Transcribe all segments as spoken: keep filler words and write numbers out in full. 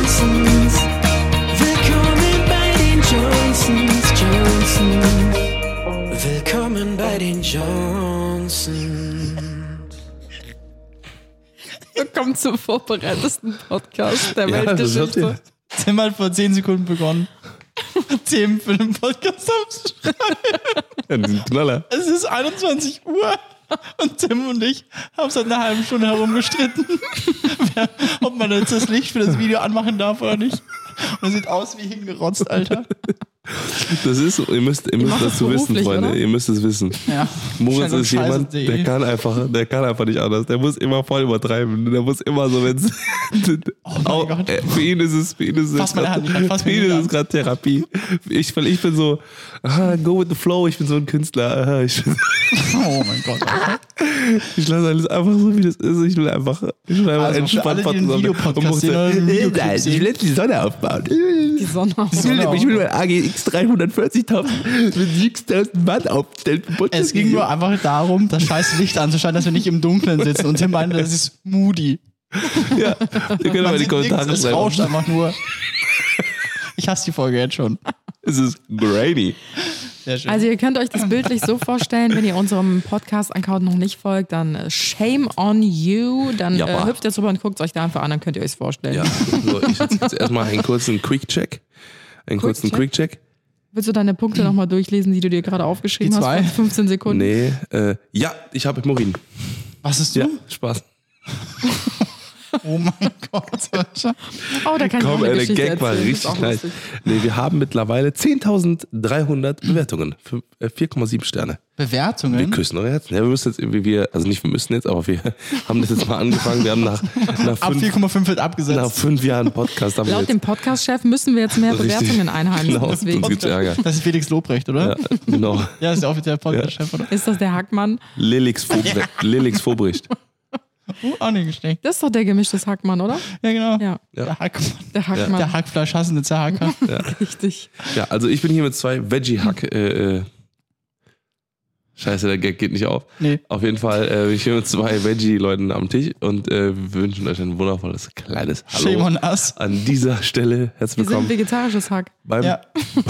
Johnsons. Willkommen bei den Johnsons, Johnsons. Willkommen bei den Johnsons. Willkommen zum vorbereitesten Podcast der Ja, Weltgeschichte. Tim hat vor zehn Sekunden begonnen, Themen für den Podcast aufzuschreiben. Ja, diesen Knaller. Es ist einundzwanzig Uhr und Tim und ich haben seit einer halben Stunde herumgestritten, wer, ob man jetzt das Licht für das Video anmachen darf oder nicht. Und es sieht aus wie hingerotzt, Alter. Das ist, ihr müsst, ihr müsst macht das das zu wissen, beruflich, Freunde. oder? Ihr müsst es wissen. Ja. Moritz ist jemand, Scheiße.de. der kann einfach, der kann einfach nicht anders. Der muss immer voll übertreiben. Der muss immer so, wenn es. Oh mein Gott. Für ihn ist es, für ihn ist es, Fass meine Hand, ich fass für meine ihn ist Hand. es gerade Therapie. Ich, weil ich bin so, ah, go with the flow. Ich bin so ein Künstler. Aha, ich, Oh mein Gott. ich lasse alles einfach so, wie das ist. Ich will einfach, ich will einfach Also für entspannt alle, die den Videopodcast sehen oder den Videoclip Nein, sehen. ich will jetzt die Sonne aufbauen. Die Sonne. Ich will, ich will mein A G X dreihundertvierzigtausend mit sechstausend Watt aufstellen. Es ging nur einfach darum, das scheiß Licht anzuschalten, dass wir nicht im Dunkeln sitzen. Und Tim meinte, das ist moody. Ja, ihr könnt Man mal in die sieht Kommentare nichts, es rauscht schreiben. einfach nur. Ich hasse die Folge jetzt schon. Es ist grainy. Sehr schön. Also ihr könnt euch das bildlich so vorstellen, wenn ihr unserem Podcast-Account noch nicht folgt, dann äh, shame on you, dann Ja, äh, aber- hüpft jetzt rüber und guckt es euch da einfach an, dann könnt ihr euch vorstellen. Ja, so, ich hatte jetzt erstmal einen kurzen Quick-Check. Einen kurzen Quick-Check? Quick-Check. Willst du deine Punkte nochmal durchlesen, die du dir gerade aufgeschrieben Die hast? zwei? Vor fünfzehn Sekunden. Nee, äh, ja, ich habe Morin. Was ist du? Ja, Spaß. Oh mein Gott. Alter. Oh, da kann ich auch Komm, eine ey, der Geschichte Gag war erzählen. Das ist richtig auch nice. lustig. Nee, wir haben mittlerweile zehntausenddreihundert Bewertungen. Fünf- äh, vier Komma sieben Sterne. Wir Bewertungen? küssen eure Herzen. Ja, wir müssen jetzt irgendwie, wir, also nicht wir müssen jetzt, aber wir haben das jetzt mal angefangen. Wir haben nach, nach, Ab vier fünf, Komma fünf wird nach abgesetzt. fünf Jahren Podcast haben wir Laut jetzt dem Podcast-Chef müssen wir jetzt mehr Richtig. Bewertungen einheimsen. Genau, Deswegen. sonst gibt's Ärger. Das ist Felix Lobrecht, oder? Ja, genau. Ja, das ist der offizielle Podcast-Chef, oder? Ist das der Hackmann? Lilix, Vobre Lilix Vobricht. Uh, auch nicht gesteckt. Das ist doch der gemischtes Hackmann, oder? Ja, genau. Ja, Der Hack, der Hackmann. der Hackfleisch hassende Zerhacker. Richtig. Ja, also ich bin hier mit zwei Veggie-Hack. Äh, äh, Scheiße, der Gag geht nicht auf. Nee. Auf jeden Fall äh, bin ich hier mit zwei Veggie-Leuten am Tisch und äh, wir wünschen euch ein wundervolles kleines Hallo. Shame on us. An dieser Stelle herzlich Wir sind willkommen vegetarisches Hack. beim Ja.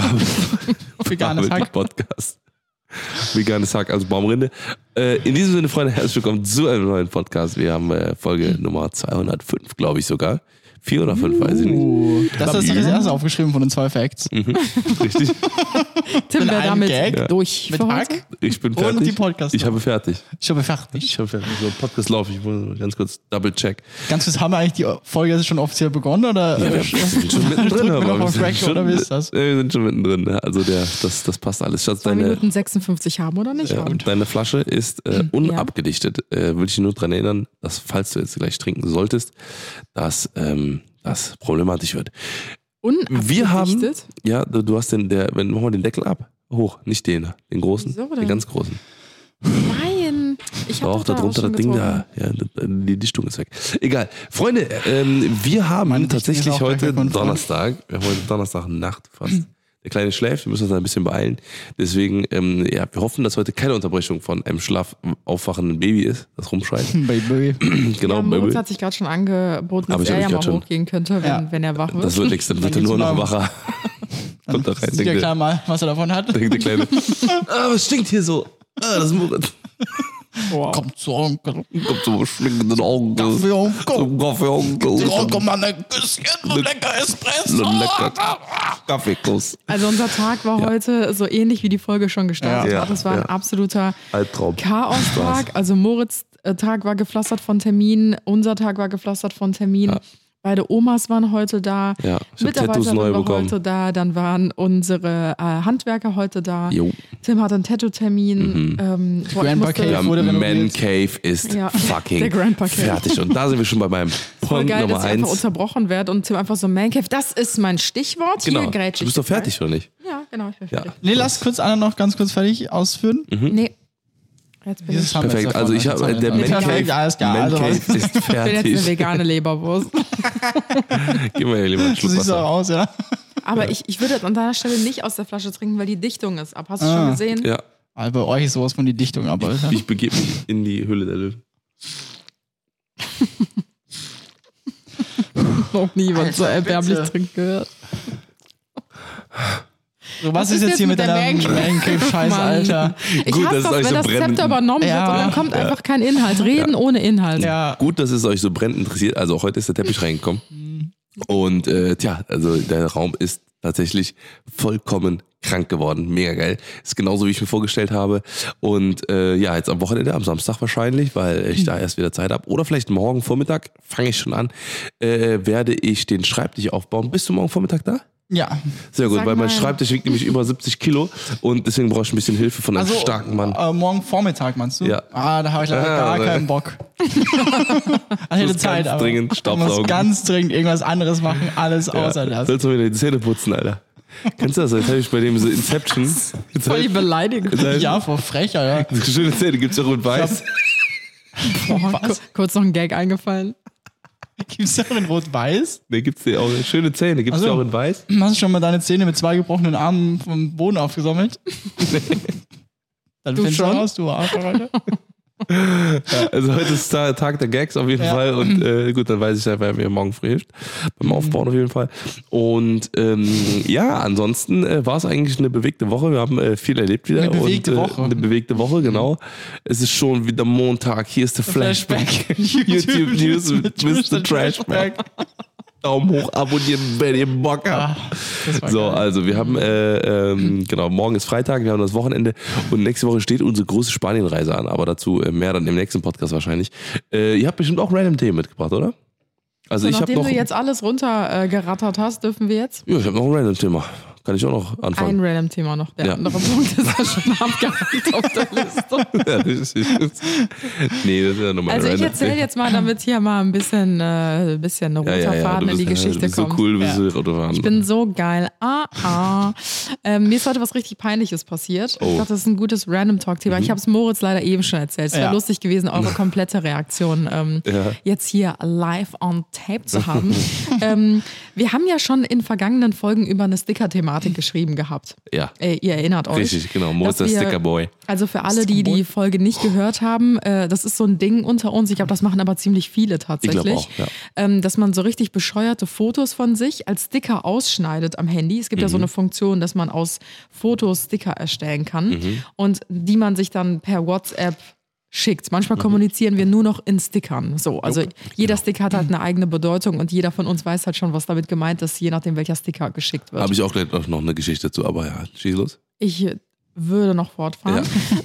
Veganes Bubble Hack. Podcast. Veganes Hack, also Baumrinde. Äh, in diesem Sinne, Freunde, herzlich willkommen zu einem neuen Podcast. Wir haben äh, Folge Nummer zweihundertfünf, glaube ich sogar. Vier oder fünf, weiß ich nicht. Uh, das ist das erste aufgeschrieben von den zwei Facts. Mhm, richtig. Tim Mit wäre einem damit Gag? durch Mit für heute. Hack Ich bin und fertig. die Podcast. Ich habe fertig. Ich habe fertig. Ich habe fertig. So, Podcast laufe. Ich muss ganz kurz double check. Ganz kurz, haben wir eigentlich die Folge jetzt schon offiziell begonnen? Oder Ja, wir sind schon mittendrin. drücken wir aber noch wir auf sind Rack, schon- oder wie ist das? äh, Wir sind schon mittendrin. ne? Also der, das, das passt alles. Schatz, zwei deine, Minuten sechsundfünfzig haben, oder nicht? ja, Ja. deine Flasche ist äh, unabgedichtet. Äh, will ich dich nur daran erinnern, dass falls du jetzt gleich trinken solltest, dass ähm, das problematisch wird. Wir haben, Unabgedichtet? ja, du, du hast den, der, wenn, mach mal den Deckel ab. Hoch, nicht den, den großen, Wieso denn? den ganz großen. Nein. Ich habe Auch da drunter das Ding da. Ja, die Dichtung ist weg. Egal. Freunde, ähm, wir haben Meine Dichtung tatsächlich ist auch heute weg, mein Freund. Donnerstag. Wir haben heute Donnerstagnacht fast. Der Kleine schläft, wir müssen uns da ein bisschen beeilen. Deswegen, ähm, ja, wir hoffen, dass heute keine Unterbrechung von einem schlaf aufwachenden Baby ist, das rumschreit. Baby. Genau, Ja, Moritz Baby. hat sich gerade schon angeboten, Aber dass ich hab er ja mich mal grad schon- hochgehen könnte, wenn, Ja. wenn er wach wird. Das wird nichts, dann wird er Dann nur geht's noch mal- wacher. Kommt da rein, Sieht ja denkt klar mal, was er davon hat. der, denkt der Kleine. Ah, was stinkt hier so? Ah, das ist Moritz. Wow. Kommt zu Onkel. Kommt so stinkenden Augen. Kaffee, Onkel. Zum Kaffee, Onkel. Onkel, mal ein Küsschen und lecker Espresso. So ein lecker Kaffeekuss. Also unser Tag war heute so ähnlich wie die Folge schon gestartet Ja. hat. Das war Ja. ein absoluter Albtraum. Chaos-Tag. Also Moritz' äh, Tag war gepflastert von Terminen, unser Tag war gepflastert von Terminen. Ja. Beide Omas waren heute da, Ja, ich hab Tattoos Mitarbeiterin neu war bekommen. heute da, dann waren unsere äh, Handwerker heute da. Jo. Tim hatte einen Tattoo-Termin. Ähm, boah, ich Grandpa musste- Cave. Ja, wurde Man renoviert. Cave ist Ja, fucking der Grandpa Cave. fertig. Und da sind wir schon bei meinem Voll Punkt geil, Nummer dass ich einfach eins. unterbrochen werde und Tim einfach so, Man Cave, das ist mein Stichwort. Genau. Hier grätsch Du ich bist doch jetzt rein. fertig, oder nicht? Ja, genau, ich bin Ja. fertig. Nee, lass kurz Anna noch ganz kurz fertig ausführen. Nee, jetzt bin ich, Dieses haben wir Perfekt. jetzt Also ich davon, habe das der haben Man wir jetzt. Cave, Perfekt, alles klar. Man Also, Cave ist ich bin jetzt eine fertig. vegane Leberwurst. Gib mir hier lieber einen Du Schluck siehst auch Wasser. aus, ja. Aber ich, ich würde jetzt an deiner Stelle nicht aus der Flasche trinken, weil die Dichtung ist ab. Hast du Ah. schon gesehen? Ja, Also bei euch ist sowas von die Dichtung, aber ich begebe mich in die Hülle der Löwen. noch nie was so Alter, erbärmlich bitte. trinken gehört. So, was, Was ist jetzt hier mit der deiner Mancave-Scheiß, Mann. Alter? Ich Gut, hasse dass es das, euch wenn so das brennend- Zepter übernommen Ja. wird und dann kommt einfach kein Inhalt. Reden ohne Inhalt. Ja. Gut, dass es euch so brennend interessiert. Also auch heute ist der Teppich reingekommen. Und äh, tja, also der Raum ist tatsächlich vollkommen krank geworden. Mega geil. Ist genauso, wie ich mir vorgestellt habe. Und äh, ja, jetzt am Wochenende, am Samstag wahrscheinlich, weil ich da erst wieder Zeit habe. Oder vielleicht morgen Vormittag, fange ich schon an, äh, werde ich den Schreibtisch aufbauen. Bist du morgen Vormittag da? Ja. Sehr gut, Sag weil mein mal. Schreibtisch wiegt nämlich über siebzig Kilo und deswegen brauche ich ein bisschen Hilfe von einem Also, starken Mann. Äh, morgen Vormittag, meinst du? Ja. Ah, da habe ich leider Ah, gar also- keinen Bock. Ich hätte muss Zeit, ganz aber dringend ich muss Staubsaugen. ganz dringend irgendwas anderes machen, alles außer Ja. das. Sollst du mir die Zähne putzen, Alter? Kennst du das? Jetzt habe ich bei dem so Inception. Jetzt Voll die hab Beleidigung. ich- Ja, vor Frecher, ja. So schöne Zähne gibt's ja rot weiß. Boah, ku- kurz noch ein Gag eingefallen. Gibt's da auch in Rot-Weiß? Ne, gibt's die auch. Schöne Zähne. Gibt's Ach die so. auch in weiß? Hast du schon mal deine Zähne mit zwei gebrochenen Armen vom Boden aufgesammelt? Dann Du findest du schon? raus, du Arsch, Alter. Ja, also heute ist Ta- Tag der Gags auf jeden Ja. Fall. Und äh, gut, dann weiß ich ja, wer mir morgen früh hilft. Beim Aufbauen auf jeden Fall. Und ähm, ja, ansonsten äh, war es eigentlich eine bewegte Woche. Wir haben äh, viel erlebt wieder. Eine bewegte und, äh, Woche. Eine bewegte Woche, genau. Es ist schon wieder Montag. Hier ist der Flashback. YouTube News mit Mister Trashback. Daumen hoch, abonnieren, wenn ihr Bock habt. Ah, das war So, geil. also wir haben, äh, ähm, genau, morgen ist Freitag, wir haben das Wochenende und nächste Woche steht unsere große Spanienreise an, aber dazu äh, mehr dann im nächsten Podcast wahrscheinlich. Äh, ihr habt bestimmt auch random Themen mitgebracht, oder? Also So, ich habe nachdem noch, du jetzt alles runter äh, gerattert hast, dürfen wir jetzt ja, ich habe noch ein random Thema. Kann ich auch noch ein anfangen? random Thema noch. Der Ja. andere Punkt ist ja schon abgehakt auf der Liste. Ja, das ist, nee, das ist ja nochmal Also ich random. erzähle jetzt mal, damit hier mal ein bisschen, äh, ein bisschen roter ja, ja, ja, Faden du in die bist, Geschichte du bist kommt. so cool, du bist Ja. so Autofahren. Ich bin so geil. Ah, ah. Ähm, mir ist heute was richtig Peinliches passiert. Oh. Ich dachte, das ist ein gutes Random-Talk-Thema. Ich habe es Moritz leider eben schon erzählt. Es wäre Ja. lustig gewesen, eure komplette Reaktion ähm, Ja. jetzt hier live on tape zu haben. ähm, wir haben ja schon in vergangenen Folgen über eine Sticker-Thematik geschrieben gehabt. Ja, Äh, ihr erinnert euch. richtig, genau. Mo ist der dass wir- Stickerboy. Also für alle, die die Folge nicht gehört haben, äh, das ist so ein Ding unter uns. Ich glaube, das machen aber ziemlich viele tatsächlich. Ich glaube auch, ja. ähm, dass man so richtig bescheuerte Fotos von sich als Sticker ausschneidet am Handy. Es gibt ja so Mhm. eine Funktion, dass man aus Fotos Sticker erstellen kann Mhm. und die man sich dann per WhatsApp schickt. Manchmal Mhm. kommunizieren wir nur noch in Stickern. So, also jeder genau. Sticker hat halt eine eigene Bedeutung und jeder von uns weiß halt schon, was damit gemeint ist, je nachdem, welcher Sticker geschickt wird. Habe ich auch gleich noch eine Geschichte dazu, aber ja, schieß los. Ich würde noch fortfahren.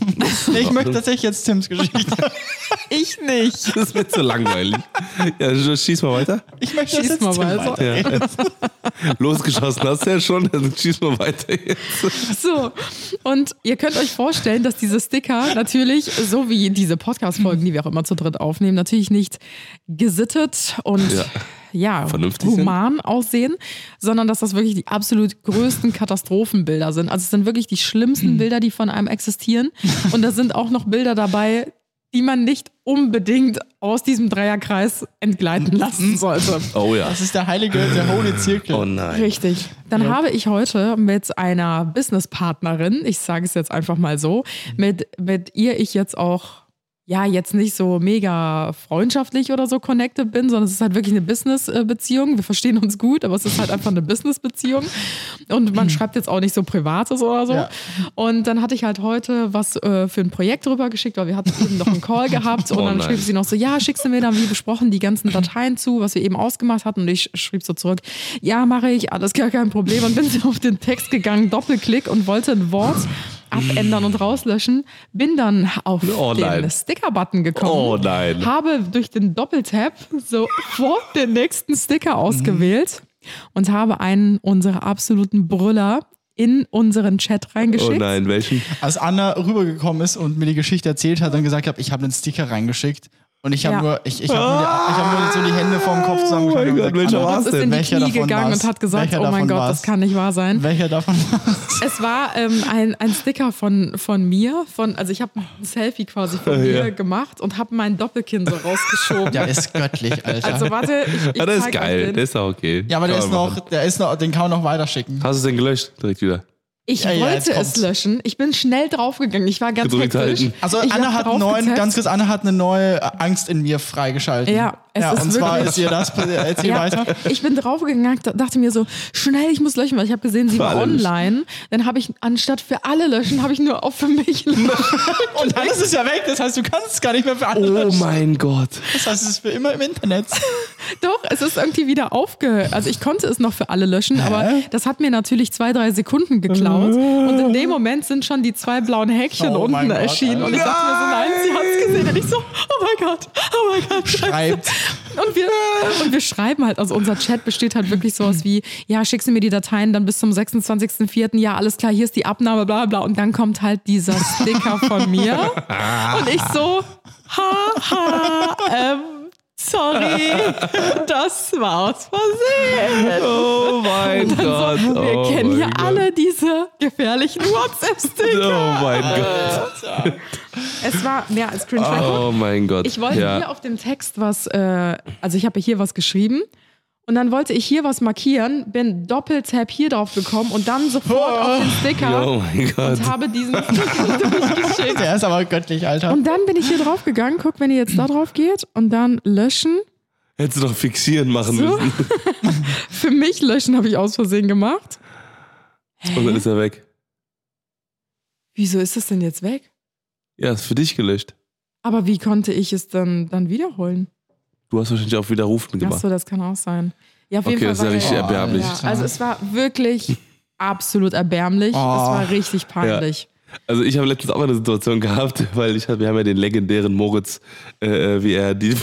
Ich möchte tatsächlich jetzt Tims Geschichte. Ich nicht. Das ist mir zu langweilig. Ja, schieß mal weiter. Ich möchte Schieß das jetzt mal Tim weiter. weiterreden. Losgeschossen hast du ja schon, dann schieß mal weiter jetzt. So, und ihr könnt euch vorstellen, dass diese Sticker natürlich, so wie diese Podcast-Folgen, die wir auch immer zu dritt aufnehmen, natürlich nicht gesittet und Ja. ja, Vernünftig sind. human aussehen, sondern dass das wirklich die absolut größten Katastrophenbilder sind. Also es sind wirklich die schlimmsten Bilder, die von einem existieren. Und da sind auch noch Bilder dabei, die man nicht unbedingt aus diesem Dreierkreis entgleiten lassen sollte. Oh ja. Das ist der heilige, der hohle Zirkel. Oh nein. Richtig. Dann habe ich heute mit einer Businesspartnerin, ich sage es jetzt einfach mal so, mit, mit ihr ich jetzt auch, ja, jetzt nicht so mega freundschaftlich oder so connected bin, sondern es ist halt wirklich eine Business-Beziehung. Wir verstehen uns gut, aber es ist halt einfach eine Business-Beziehung. Und man schreibt jetzt auch nicht so Privates oder so. Ja. Und dann hatte ich halt heute was äh, für ein Projekt rüber geschickt, weil wir hatten eben noch einen Call gehabt. Und Oh dann nein. schrieb sie noch so, ja, schickst du mir dann wie besprochen die ganzen Dateien zu, was wir eben ausgemacht hatten. Und ich schrieb so zurück, ja, mache ich, alles gar kein Problem. Und bin so auf den Text gegangen, Doppelklick und wollte ein Wort abändern und rauslöschen. Bin dann auf Oh nein. den Sticker-Button gekommen. Oh nein. Habe durch den Doppeltap sofort den nächsten Sticker ausgewählt und habe einen unserer absoluten Brüller in unseren Chat reingeschickt. Oh nein, welchen? Als Anna rübergekommen ist und mir die Geschichte erzählt hat und gesagt hat, ich habe einen Sticker reingeschickt. Und ich habe Ja. nur, ich, ich habe nur, die- ich hab nur so die Hände vorm Kopf zusammengeschlagen. Oh mein und Gott, gesagt, welcher Anna, war's Moritz ist denn? in die Welcher Knie davon gegangen war's? und hat gesagt, Welcher oh mein davon Gott, war's? das kann nicht wahr sein. Welcher davon war's? Es war ähm, ein, ein Sticker von, von mir, von, also ich habe ein Selfie quasi von Ja. mir gemacht und habe mein Doppelkinn so rausgeschoben. Der ist göttlich, Alter. Also warte, ich, ich Ah, der ist zeig euch geil, den. der ist auch okay. ja, aber der Kann ist man noch, machen. der ist noch, den kann man noch weiterschicken. Hast du es denn gelöscht? Direkt wieder. Ich Ja, ja, jetzt wollte es kommt's. löschen. Ich bin schnell draufgegangen. Ich war ganz Gedrückt hektisch. halten. Also Ich Anna hab hat drauf neun, getappt. ganz kurz, Anna hat eine neue Angst in mir freigeschaltet. Ja, Es Ja, ist und zwar wirklich- ist ihr das, erzähl Ja, weiter. ich bin draufgegangen, dachte mir so, schnell, ich muss löschen, weil ich habe gesehen, sie Für war alle löschen. online. Dann habe ich, anstatt für alle löschen, habe ich nur auf für mich löschen. Und dann ist es ja weg, das heißt, du kannst es gar nicht mehr für alle Oh löschen. mein Gott. Das heißt, es ist für immer im Internet. Doch, es ist irgendwie wieder aufge... Also ich konnte es noch für alle löschen, aber das hat mir natürlich zwei, drei Sekunden geklaut. Und in dem Moment sind schon die zwei blauen Häkchen Oh mein unten Gott, erschienen. Und ich dachte mir so, nein, sie hat es gesehen. Und ich so, oh mein Gott, oh mein Gott. Schreibt. Und wir, und wir schreiben halt, also unser Chat besteht halt wirklich sowas wie, ja, schickst du mir die Dateien dann bis zum sechsundzwanzigsten vierten Ja, alles klar, hier ist die Abnahme, bla bla. Und dann kommt halt dieser Sticker von mir. Und ich so, ha, ha, ähm, sorry, das war aus Versehen. Oh mein Gott. So, wir oh kennen mein hier Gott. alle diese gefährlichen WhatsApp-Sticker. Oh mein Gott. Es war mehr als cringe. Oh mein Gott. Ich wollte ja. hier auf dem Text was, äh, also ich habe hier was geschrieben und dann wollte ich hier was markieren, bin Doppeltap hier drauf gekommen und dann sofort auf den Sticker Oh mein Gott. und habe diesen Sticker durchgeschickt. Der ist aber göttlich, Alter. Und dann bin ich hier drauf gegangen, guck, wenn ihr jetzt da drauf geht und dann löschen. Hättest du doch fixieren machen So. müssen. Für mich löschen habe ich aus Versehen gemacht. Und dann ist er weg. Wieso ist das denn jetzt weg? Ja, ist für dich gelöscht. Aber wie konnte ich es dann, dann wiederholen? Du hast wahrscheinlich auf Widerrufen gemacht. Achso, das kann auch sein. Ja, auf jeden Okay, das Fall ist ja war richtig ja, erbärmlich. ja, also es war wirklich absolut erbärmlich. Es war richtig peinlich. Also ich habe letztens auch eine Situation gehabt, weil ich hab, wir haben ja den legendären Moritz, äh, wie er die...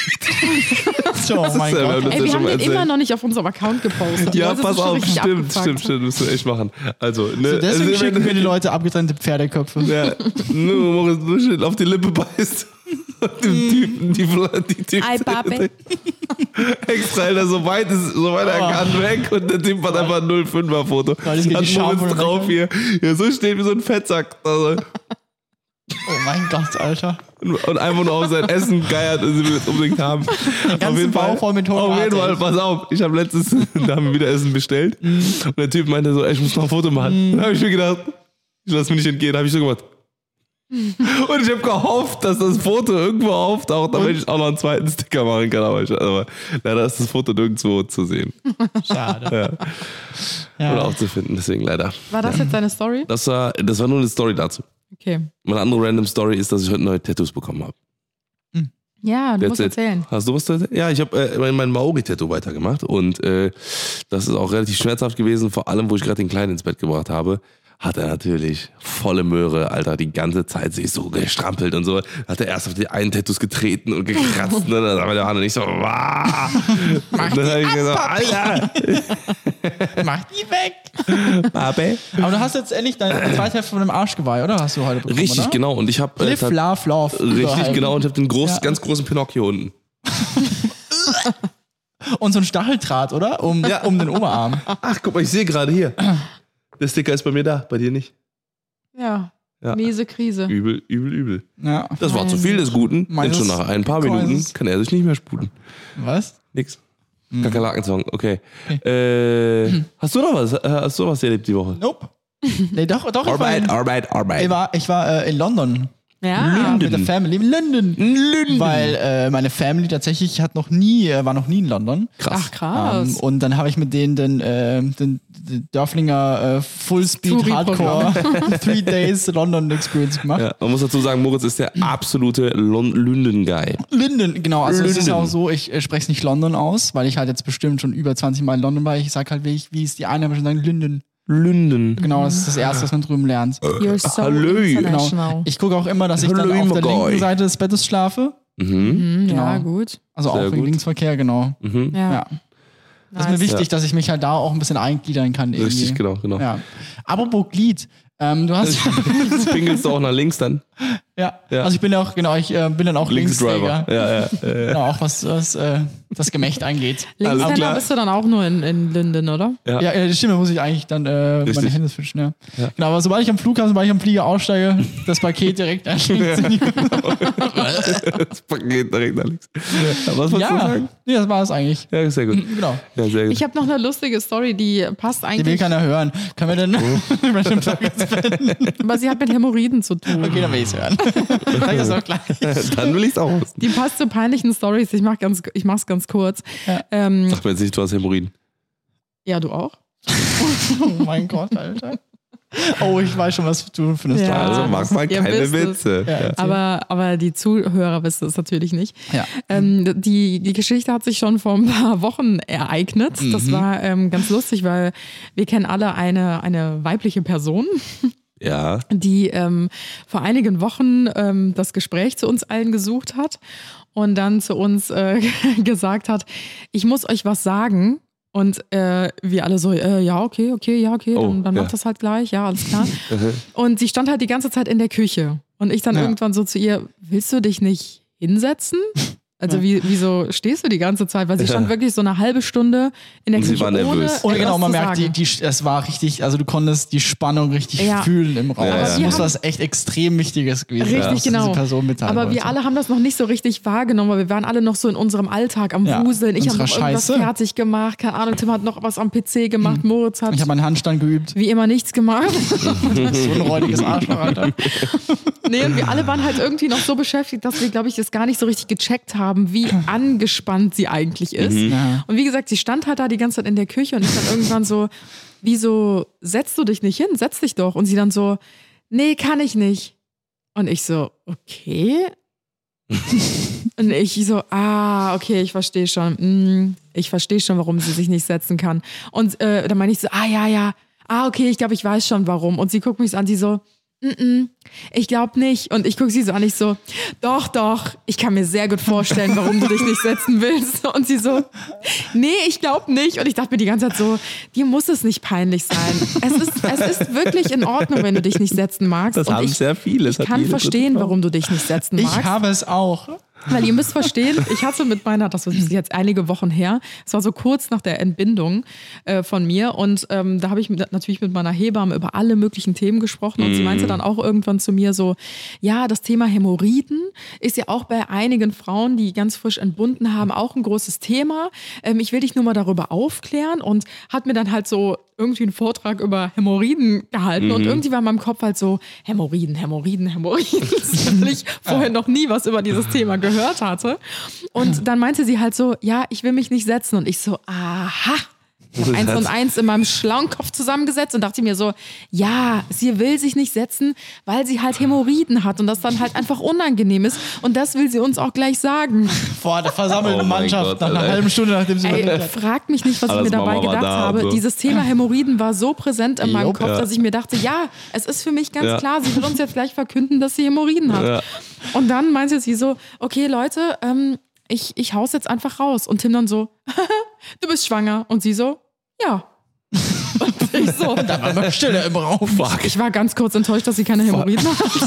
So, oh mein ist ja- Gott. das Ey, ja wir schon haben mal den erzählt. immer noch nicht auf unserem Account gepostet. Ja, Das ist pass schon auf, richtig stimmt, abgefuckt. stimmt, stimmt, müssen wir echt machen. Also, ne, So, deswegen also, schicken wir die Leute abgetrennte Pferdeköpfe. Ja, nur Moritz nur schön auf die Lippe beißt. Und dem Typen, die, die Typen Ei, Papi. extra hält er so weit, ist, so weit er kann weg und der Typ hat einfach ein null fünfer Foto. Weil es geht Hat die Schaufel Moritz drauf weg. hier. Ja, so steht wie so ein Fettsack. Also, Oh mein Gott, Alter. und einfach nur auf sein Essen geiert und sie will es unbedingt haben. Den ganzen Bauch voll mit Auf jeden Fall, Hochadel. pass auf. Ich habe letztes, da haben wir wieder Essen bestellt und der Typ meinte so, ey, ich muss noch ein Foto machen. Da habe ich mir gedacht, ich lass mir nicht entgehen. Da habe ich so gemacht. Und ich habe gehofft, dass das Foto irgendwo auftaucht, damit ich auch noch einen zweiten Sticker machen kann. Aber, ich, aber leider ist das Foto nirgendwo zu sehen Schade. ja. Ja. oder aufzufinden. Deswegen leider. War das jetzt deine Story? Das war, das war nur eine Story dazu. Okay. Meine andere random Story ist, dass ich heute neue Tattoos bekommen habe. Ja, du musst Jetzt- erzählen. Hast du was zu erzählen? Ja, ich habe äh, mein, mein Maori-Tattoo weitergemacht und äh, das ist auch relativ schmerzhaft gewesen, vor allem, wo ich gerade den Kleinen ins Bett gebracht habe. Hat er natürlich volle Möhre, Alter, die ganze Zeit sich so gestrampelt und so. Hat er erst auf die einen Tattoos getreten und gekratzt und dann war der andere nicht so, wow. Und dann habe ich gesagt, Alter, Mach die weg. Babe. Aber du hast jetzt endlich deine zweite Hälfte von dem Arschgeweih, oder? Hast du heute bekommen, Richtig, oder? genau. Und ich habe äh, Live, tat- love, love. richtig, Überall. genau. Und ich habe den groß, Ja. ganz großen Pinocchio unten. Und so ein Stacheldraht, oder? Um, Ja. um den Oberarm. Ach, guck mal, ich sehe gerade hier. Der Sticker ist bei mir da, bei dir nicht. Ja. Ja. Miese Krise. Übel, übel, übel. Ja. Das war zu viel des Guten, denn Meines- schon nach ein paar Minuten meines- kann er sich nicht mehr sputen. Was? Nix. Kakerlaken-Song, okay. Äh, hast du noch was? Äh, Hast du noch was erlebt die Woche? Nope. Nee, doch, doch. Ich war, Arbeit, in, Arbeit, Arbeit. ich war, ich war äh, in London. Ja. Mit der Family in London. Lünden. Weil äh, meine Family tatsächlich hat noch nie, äh, war noch nie in London. Krass. Ach, krass. Ähm, und dann habe ich mit denen den, äh, den, den Dörflinger äh, Full-Speed Touri-Programm. Hardcore Three Days London Experience gemacht. Ja, man muss dazu sagen, Moritz ist der absolute Lon- Lünden-Guy. Linden, genau. Also es ist Linden. auch so, ich äh, spreche es nicht London aus, weil ich halt jetzt bestimmt schon über zwanzig Mal in London war. Ich sag halt, wie, ich, wie es die Einheimischen sagen, Linden. Lünden. Genau, das ist das Erste, was man drüben lernt. You're so Hallo. international. Genau. Ich gucke auch immer, dass ich dann Hallo, auf der Immergäu. linken Seite des Bettes schlafe. Mhm. Mhm, Ja, Genau. gut. Also Sehr auch wegen gut. Linksverkehr, genau. Mhm. Ja. Ja. Das ist mir Nice. wichtig, dass ich mich halt da auch ein bisschen eingliedern kann. Irgendwie. Richtig, genau, genau. Ja. Apropos Glied. Ähm, du hast. Pingelst du auch nach links dann? ja. Ja. Also ich bin ja auch, genau, ich äh, bin dann auch Linksdriver. Linksdriver. Ja, ja, ja, ja. Genau, auch was, was äh, das Gemächt eingeht. Linkshänder klar. bist du dann auch nur in, in Linden, oder? Ja. Ja, ja, das stimmt, da muss ich eigentlich dann äh, meine Richtig. Hände switchen, ja. ja. Genau, aber sobald ich am Flughafen, sobald ich am Flieger aussteige, das Paket direkt einschlägt. Das Paket direkt, Alex. Ja, was wolltest du Ja, sagen? nee, das war es eigentlich. Ja, sehr gut. Genau. Ja, sehr gut. Ich habe noch eine lustige Story, die passt Die will eigentlich, keiner hören. Können wir denn über den Tag jetzt beenden? aber sie hat mit Hämorrhoiden zu tun. Okay, dann will ich es hören. Sag das auch gleich. Dann will ich es auch wissen. Die passt zu peinlichen Stories. Ich mach ganz, ich mach's ganz kurz. Ja. Ähm, Sag mir jetzt nicht, du hast Hämorrhoiden. ja, du auch? Oh mein Gott, Alter. Oh, ich weiß schon, was du für eine Ja. Story Also mach mal ihr keine wisst es. Witze. Ja, erzähl. Aber, aber die Zuhörer wissen es natürlich nicht. Ja. Ähm, die, die Geschichte hat sich schon vor ein paar Wochen ereignet. Das war ähm, ganz lustig, weil wir kennen alle eine, eine weibliche Person, Ja. die ähm, vor einigen Wochen ähm, das Gespräch zu uns allen gesucht hat und dann zu uns äh, gesagt hat, ich muss euch was sagen. Und äh, wir alle so, äh, ja, okay, okay, ja, okay, dann, Oh, dann ja. macht das halt gleich, ja, alles klar. Und sie stand halt die ganze Zeit in der Küche. Und ich dann Ja. irgendwann so zu ihr, willst du dich nicht hinsetzen? Also wie, wieso stehst du die ganze Zeit? Weil sie stand wirklich so eine halbe Stunde in der Und sie Küche war ohne nervös. Und genau, etwas man zu merkt, die, sagen. die, es war richtig, also du konntest die Spannung richtig Ja. fühlen im Raum. Ja, Das ja. muss Wir was echt extrem Wichtiges gewesen sein, Richtig, was genau. diese Person mitteilen Aber wir wollte. alle haben das noch nicht so richtig wahrgenommen, weil wir waren alle noch so in unserem Alltag am Ja, Wuseln. Ich habe noch unserer irgendwas Scheiße. fertig gemacht. Keine Ahnung, Tim hat noch was am P C gemacht. Moritz hat Ich habe meinen Handstand geübt. wie immer nichts gemacht. So ein räudiges Arschloch, Alter. Nee, und wir alle waren halt irgendwie noch so beschäftigt, dass wir, glaube ich, das gar nicht so richtig gecheckt haben, wie angespannt sie eigentlich ist. Ja. Und wie gesagt, sie stand halt da die ganze Zeit in der Küche und ich dann irgendwann so, wieso setzt du dich nicht hin? Setz dich doch. Und sie dann so, nee, kann ich nicht. Und ich so, okay. Und ich so, ah, okay, ich verstehe schon. Mm, ich verstehe schon, warum sie sich nicht setzen kann. Und äh, dann meine ich so, ah, ja, ja. Ah, okay, ich glaube, ich weiß schon, warum. Und sie guckt mich so an, sie so, Mm-mm, ich glaube nicht. Und ich gucke sie so an, ich so, doch, doch, ich kann mir sehr gut vorstellen, warum du dich nicht setzen willst. Und sie so, nee, ich glaube nicht. Und ich dachte mir die ganze Zeit so, dir muss es nicht peinlich sein. Es ist, es ist wirklich in Ordnung, wenn du dich nicht setzen magst. Das Und haben ich, sehr viele. Das ich hat kann jede verstehen, dritte Frau. warum du dich nicht setzen Ich magst. habe es auch. Weil ihr müsst verstehen, ich hatte mit meiner, das ist jetzt einige Wochen her, es war so kurz nach der Entbindung äh, von mir und ähm, da habe ich mit, natürlich mit meiner Hebamme über alle möglichen Themen gesprochen und Mhm. sie meinte dann auch irgendwann zu mir so, ja, das Thema Hämorrhoiden ist ja auch bei einigen Frauen, die ganz frisch entbunden haben, auch ein großes Thema. Ähm, ich will dich nur mal darüber aufklären und hat mir dann halt so irgendwie einen Vortrag über Hämorrhoiden gehalten Mhm. und irgendwie war in meinem Kopf halt so, Hämorrhoiden, Hämorrhoiden, Hämorrhoiden, weil ich vorher noch nie was über dieses Thema gehört hatte. Und dann meinte sie halt so, ja, ich will mich nicht setzen. Und ich so, aha. Ich hab eins und eins in meinem schlauen Kopf zusammengesetzt und dachte mir so, ja, sie will sich nicht setzen, weil sie halt Hämorrhoiden hat und das dann halt einfach unangenehm ist. Und das will sie uns auch gleich sagen. Vor der versammelten Oh mein Mannschaft Gott, nach einer Alter. halben Stunde, nachdem sie Ey, überlebt hat. fragt mich nicht, was Aber ich mir das dabei Mama war gedacht da, habe. so. Dieses Thema Hämorrhoiden war so präsent in meinem Jupp, Kopf, ja. dass ich mir dachte, ja, es ist für mich ganz Ja. klar, sie will uns jetzt gleich verkünden, dass sie Hämorrhoiden hat. Ja. Und dann meinte sie so, okay Leute, ähm, ich, ich hau's jetzt einfach raus. Und Tim dann so, du bist schwanger. Und sie so, ja. Und ich so, Da war mal Stille im Raum. Fuck. ich war ganz kurz enttäuscht, dass sie keine Hämorrhoiden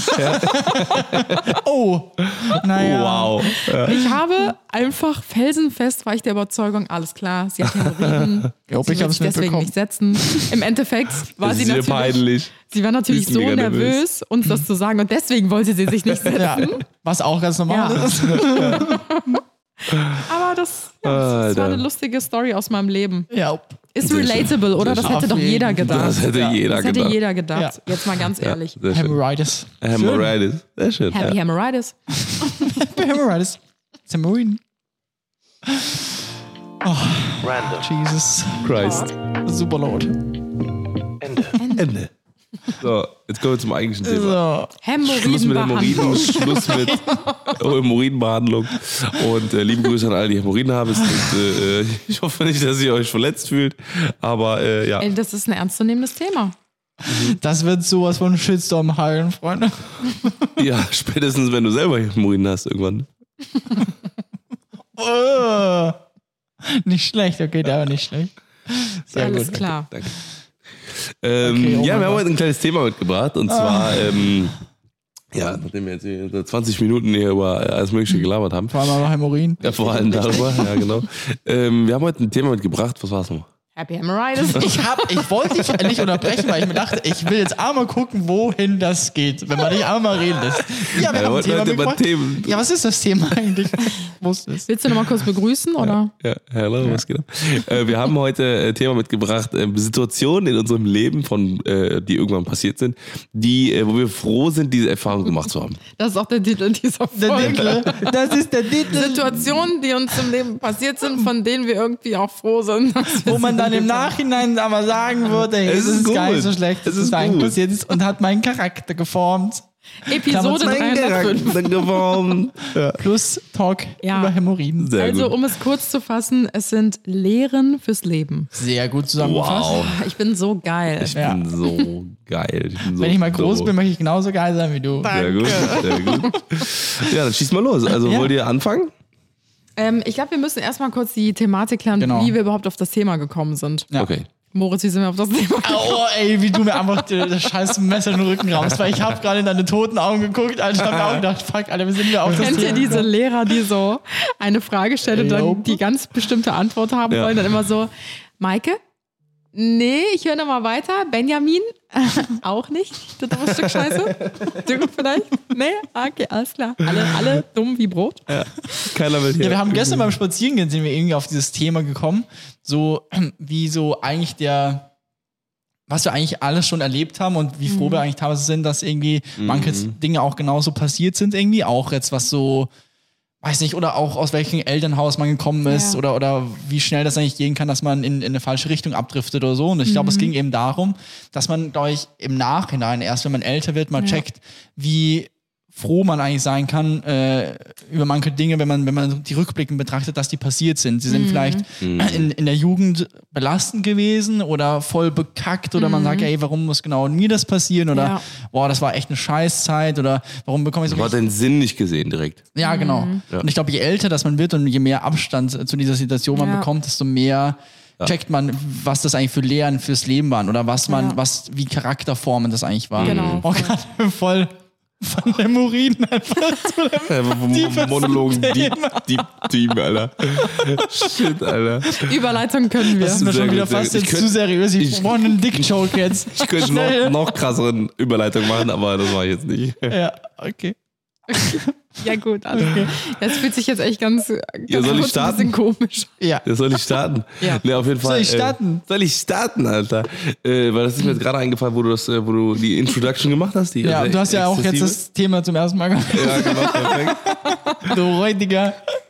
hat. Oh, naja. Wow. Ja. Ich habe einfach felsenfest, war ich der Überzeugung, alles klar, sie hat Hämorrhoiden. Ja, Sie ich will hab's sich deswegen mitbekommen. nicht setzen. Im Endeffekt war Das sie ist dir natürlich, peinlich. sie war natürlich Sie ist so mega nervös, nervös. uns das zu sagen und deswegen wollte sie sich nicht setzen. Ja, was auch ganz normal Ja. ist. Aber das, ja, das, das war Alter. eine lustige Story aus meinem Leben. Ja. Ist Sehr schön. relatable, oder? Sehr Das schön. hätte doch Auf jeder jeden gedacht. Das hätte Ja. jeder Das hätte gedacht. jeder gedacht. Ja. Jetzt mal ganz ehrlich. Sehr schön. Hemorrhoides. Hemorrhoides. Sehr schön. Happy Ja. Hemorrhoides. Schön. Hemorrhoides. Hämorrhoiden. Oh, Jesus. Christ. Super laut. Ende. So, jetzt kommen wir zum eigentlichen Thema. So. Schluss mit Hämorrhoidenbehandlung. Hämorrhoiden, Schluss mit oh, Hämorrhoidenbehandlung. Und äh, liebe Grüße an alle, die Hämorrhoiden haben. Es gibt, äh, ich hoffe nicht, dass ihr euch verletzt fühlt. Aber äh, ja. Ey, das ist ein ernstzunehmendes Thema. Das wird sowas von Shitstorm heilen, Freunde. ja, spätestens wenn du selber Hämorrhoiden hast irgendwann. Oh. Nicht schlecht, okay, der war nicht schlecht. Sehr Alles gut. klar. Danke. Ähm, Okay, oh ja, mein wir haben Gott. heute ein kleines Thema mitgebracht. Und zwar, ähm, Ja, nachdem wir jetzt hier zwanzig Minuten hier über alles Mögliche gelabert haben. Vor allem auch noch Hämorrhoiden. Ja, vor allem darüber, ja genau. Ähm, wir haben heute ein Thema mitgebracht, was war es noch? Happy Hemorrhoids. Ich, hab, ich wollte dich nicht unterbrechen, weil ich mir dachte, ich will jetzt einmal gucken, wohin das geht, wenn man dich einmal reden lässt. Ja, wir Ja, haben ein wollten Thema heute über mitgebracht. Themen. Ja, was ist das Thema eigentlich? Ich wusste es. Willst du noch mal kurz begrüßen, oder? Ja, hallo, was geht ab? Äh, wir haben heute ein Thema mitgebracht, äh, Situationen in unserem Leben, von, äh, die irgendwann passiert sind, die, äh, wo wir froh sind, diese Erfahrung gemacht zu haben. Das ist auch der Titel dieser Der Folge. Titel, das ist der Titel, Situationen, die uns im Leben passiert sind, von denen wir irgendwie auch froh sind. dass wir wo man sie dann im erlebt haben. Nachhinein aber sagen würde, hey, Es es ist ist gar gut. nicht so schlecht, Es dass es ist eigentlich gut. passiert ist und hat meinen Charakter geformt. Episode dreihundertfünf. geworden. Ja. Plus Talk Ja. über Hämorrhoiden. Sehr Also, gut. um es kurz zu fassen, es sind Lehren fürs Leben. Sehr gut zusammengefasst. Wow. Ich bin so geil. Ich Ja. bin so geil. Ich bin so Wenn ich mal groß froh. bin, möchte ich genauso geil sein wie du. Sehr gut, sehr gut. Ja, dann schieß mal los. Also Ja. wollt ihr anfangen? Ähm, ich glaube, wir müssen erstmal kurz die Thematik klären, Genau. wie wir überhaupt auf das Thema gekommen sind. Ja. Okay. Moritz, wie sind wir auf das Thema gekommen? Oh, ey, wie du mir einfach die- das scheiß Messer in den Rücken raus, weil ich habe gerade in deine toten Augen geguckt, Alter, hab mir auch gedacht, fuck, Alter, wir sind wieder auf das Kennt ihr Thema. diese Lehrer, die so eine Frage stellen und dann Nope. die ganz bestimmte Antwort haben Ja. wollen? Dann immer so, Maike? Nee, ich höre nochmal weiter. Benjamin? Auch nicht. Du dummes Stück Scheiße. Du vielleicht? Nee? Okay, alles klar. Alle, alle dumm wie Brot. Keiner will hier. Ja, wir haben gestern beim Spazierengehen sind wir irgendwie auf dieses Thema gekommen, so wie so eigentlich der, was wir eigentlich alles schon erlebt haben und wie froh wir eigentlich teilweise sind, dass irgendwie manche Dinge auch genauso passiert sind irgendwie, auch jetzt was so, weiß nicht, oder auch aus welchem Elternhaus man gekommen ist Ja. oder, oder wie schnell das eigentlich gehen kann, dass man in, in eine falsche Richtung abdriftet oder so. Und ich glaube, es ging eben darum, dass man, glaube ich, im Nachhinein, erst wenn man älter wird, mal Ja. checkt, wie froh man eigentlich sein kann äh, über manche Dinge, wenn man, wenn man die Rückblicken betrachtet, dass die passiert sind. Sie sind vielleicht in, in der Jugend belastend gewesen oder voll bekackt oder man sagt, ey, warum muss genau mir das passieren oder Ja. boah, das war echt eine Scheißzeit oder warum bekomme ich so Du hast den Sinn nicht gesehen direkt. ja, genau. Ja. Und ich glaube, je älter das man wird und je mehr Abstand zu dieser Situation man Ja. bekommt, desto mehr checkt man, was das eigentlich für Lehren fürs Leben waren oder was man, Ja. was, wie charakterformend das eigentlich war. Genau. Oh, gerade voll von Hämorrhoiden einfach zu dem tiefes Monologen, Deep, Thema. Deep Team, Alter. Shit, Alter. Überleitung können wir. Das ist mir Sehr schon gut, wieder sehr fast gut. Ich jetzt zu könnt- seriös. Ich, ich- brauche einen Dick-Joke jetzt. Ich könnte noch, noch krasseren Überleitung machen, aber das war ich jetzt nicht. Ja, okay. Ja gut, alles okay. Das fühlt sich jetzt echt ganz, ganz Ja, soll ich kurz starten? ein bisschen komisch. Ja. Ja, soll ich starten? Ja. Nee, auf jeden Fall. Soll ich starten? Äh, soll ich starten, Alter? Äh, weil das ist mir jetzt gerade eingefallen, wo du, das, äh, wo du die Introduction gemacht hast. Die Ja, sehr du hast ja auch jetzt exzessive. das Thema zum ersten Mal gemacht. Ja, genau, perfekt. Du heutiger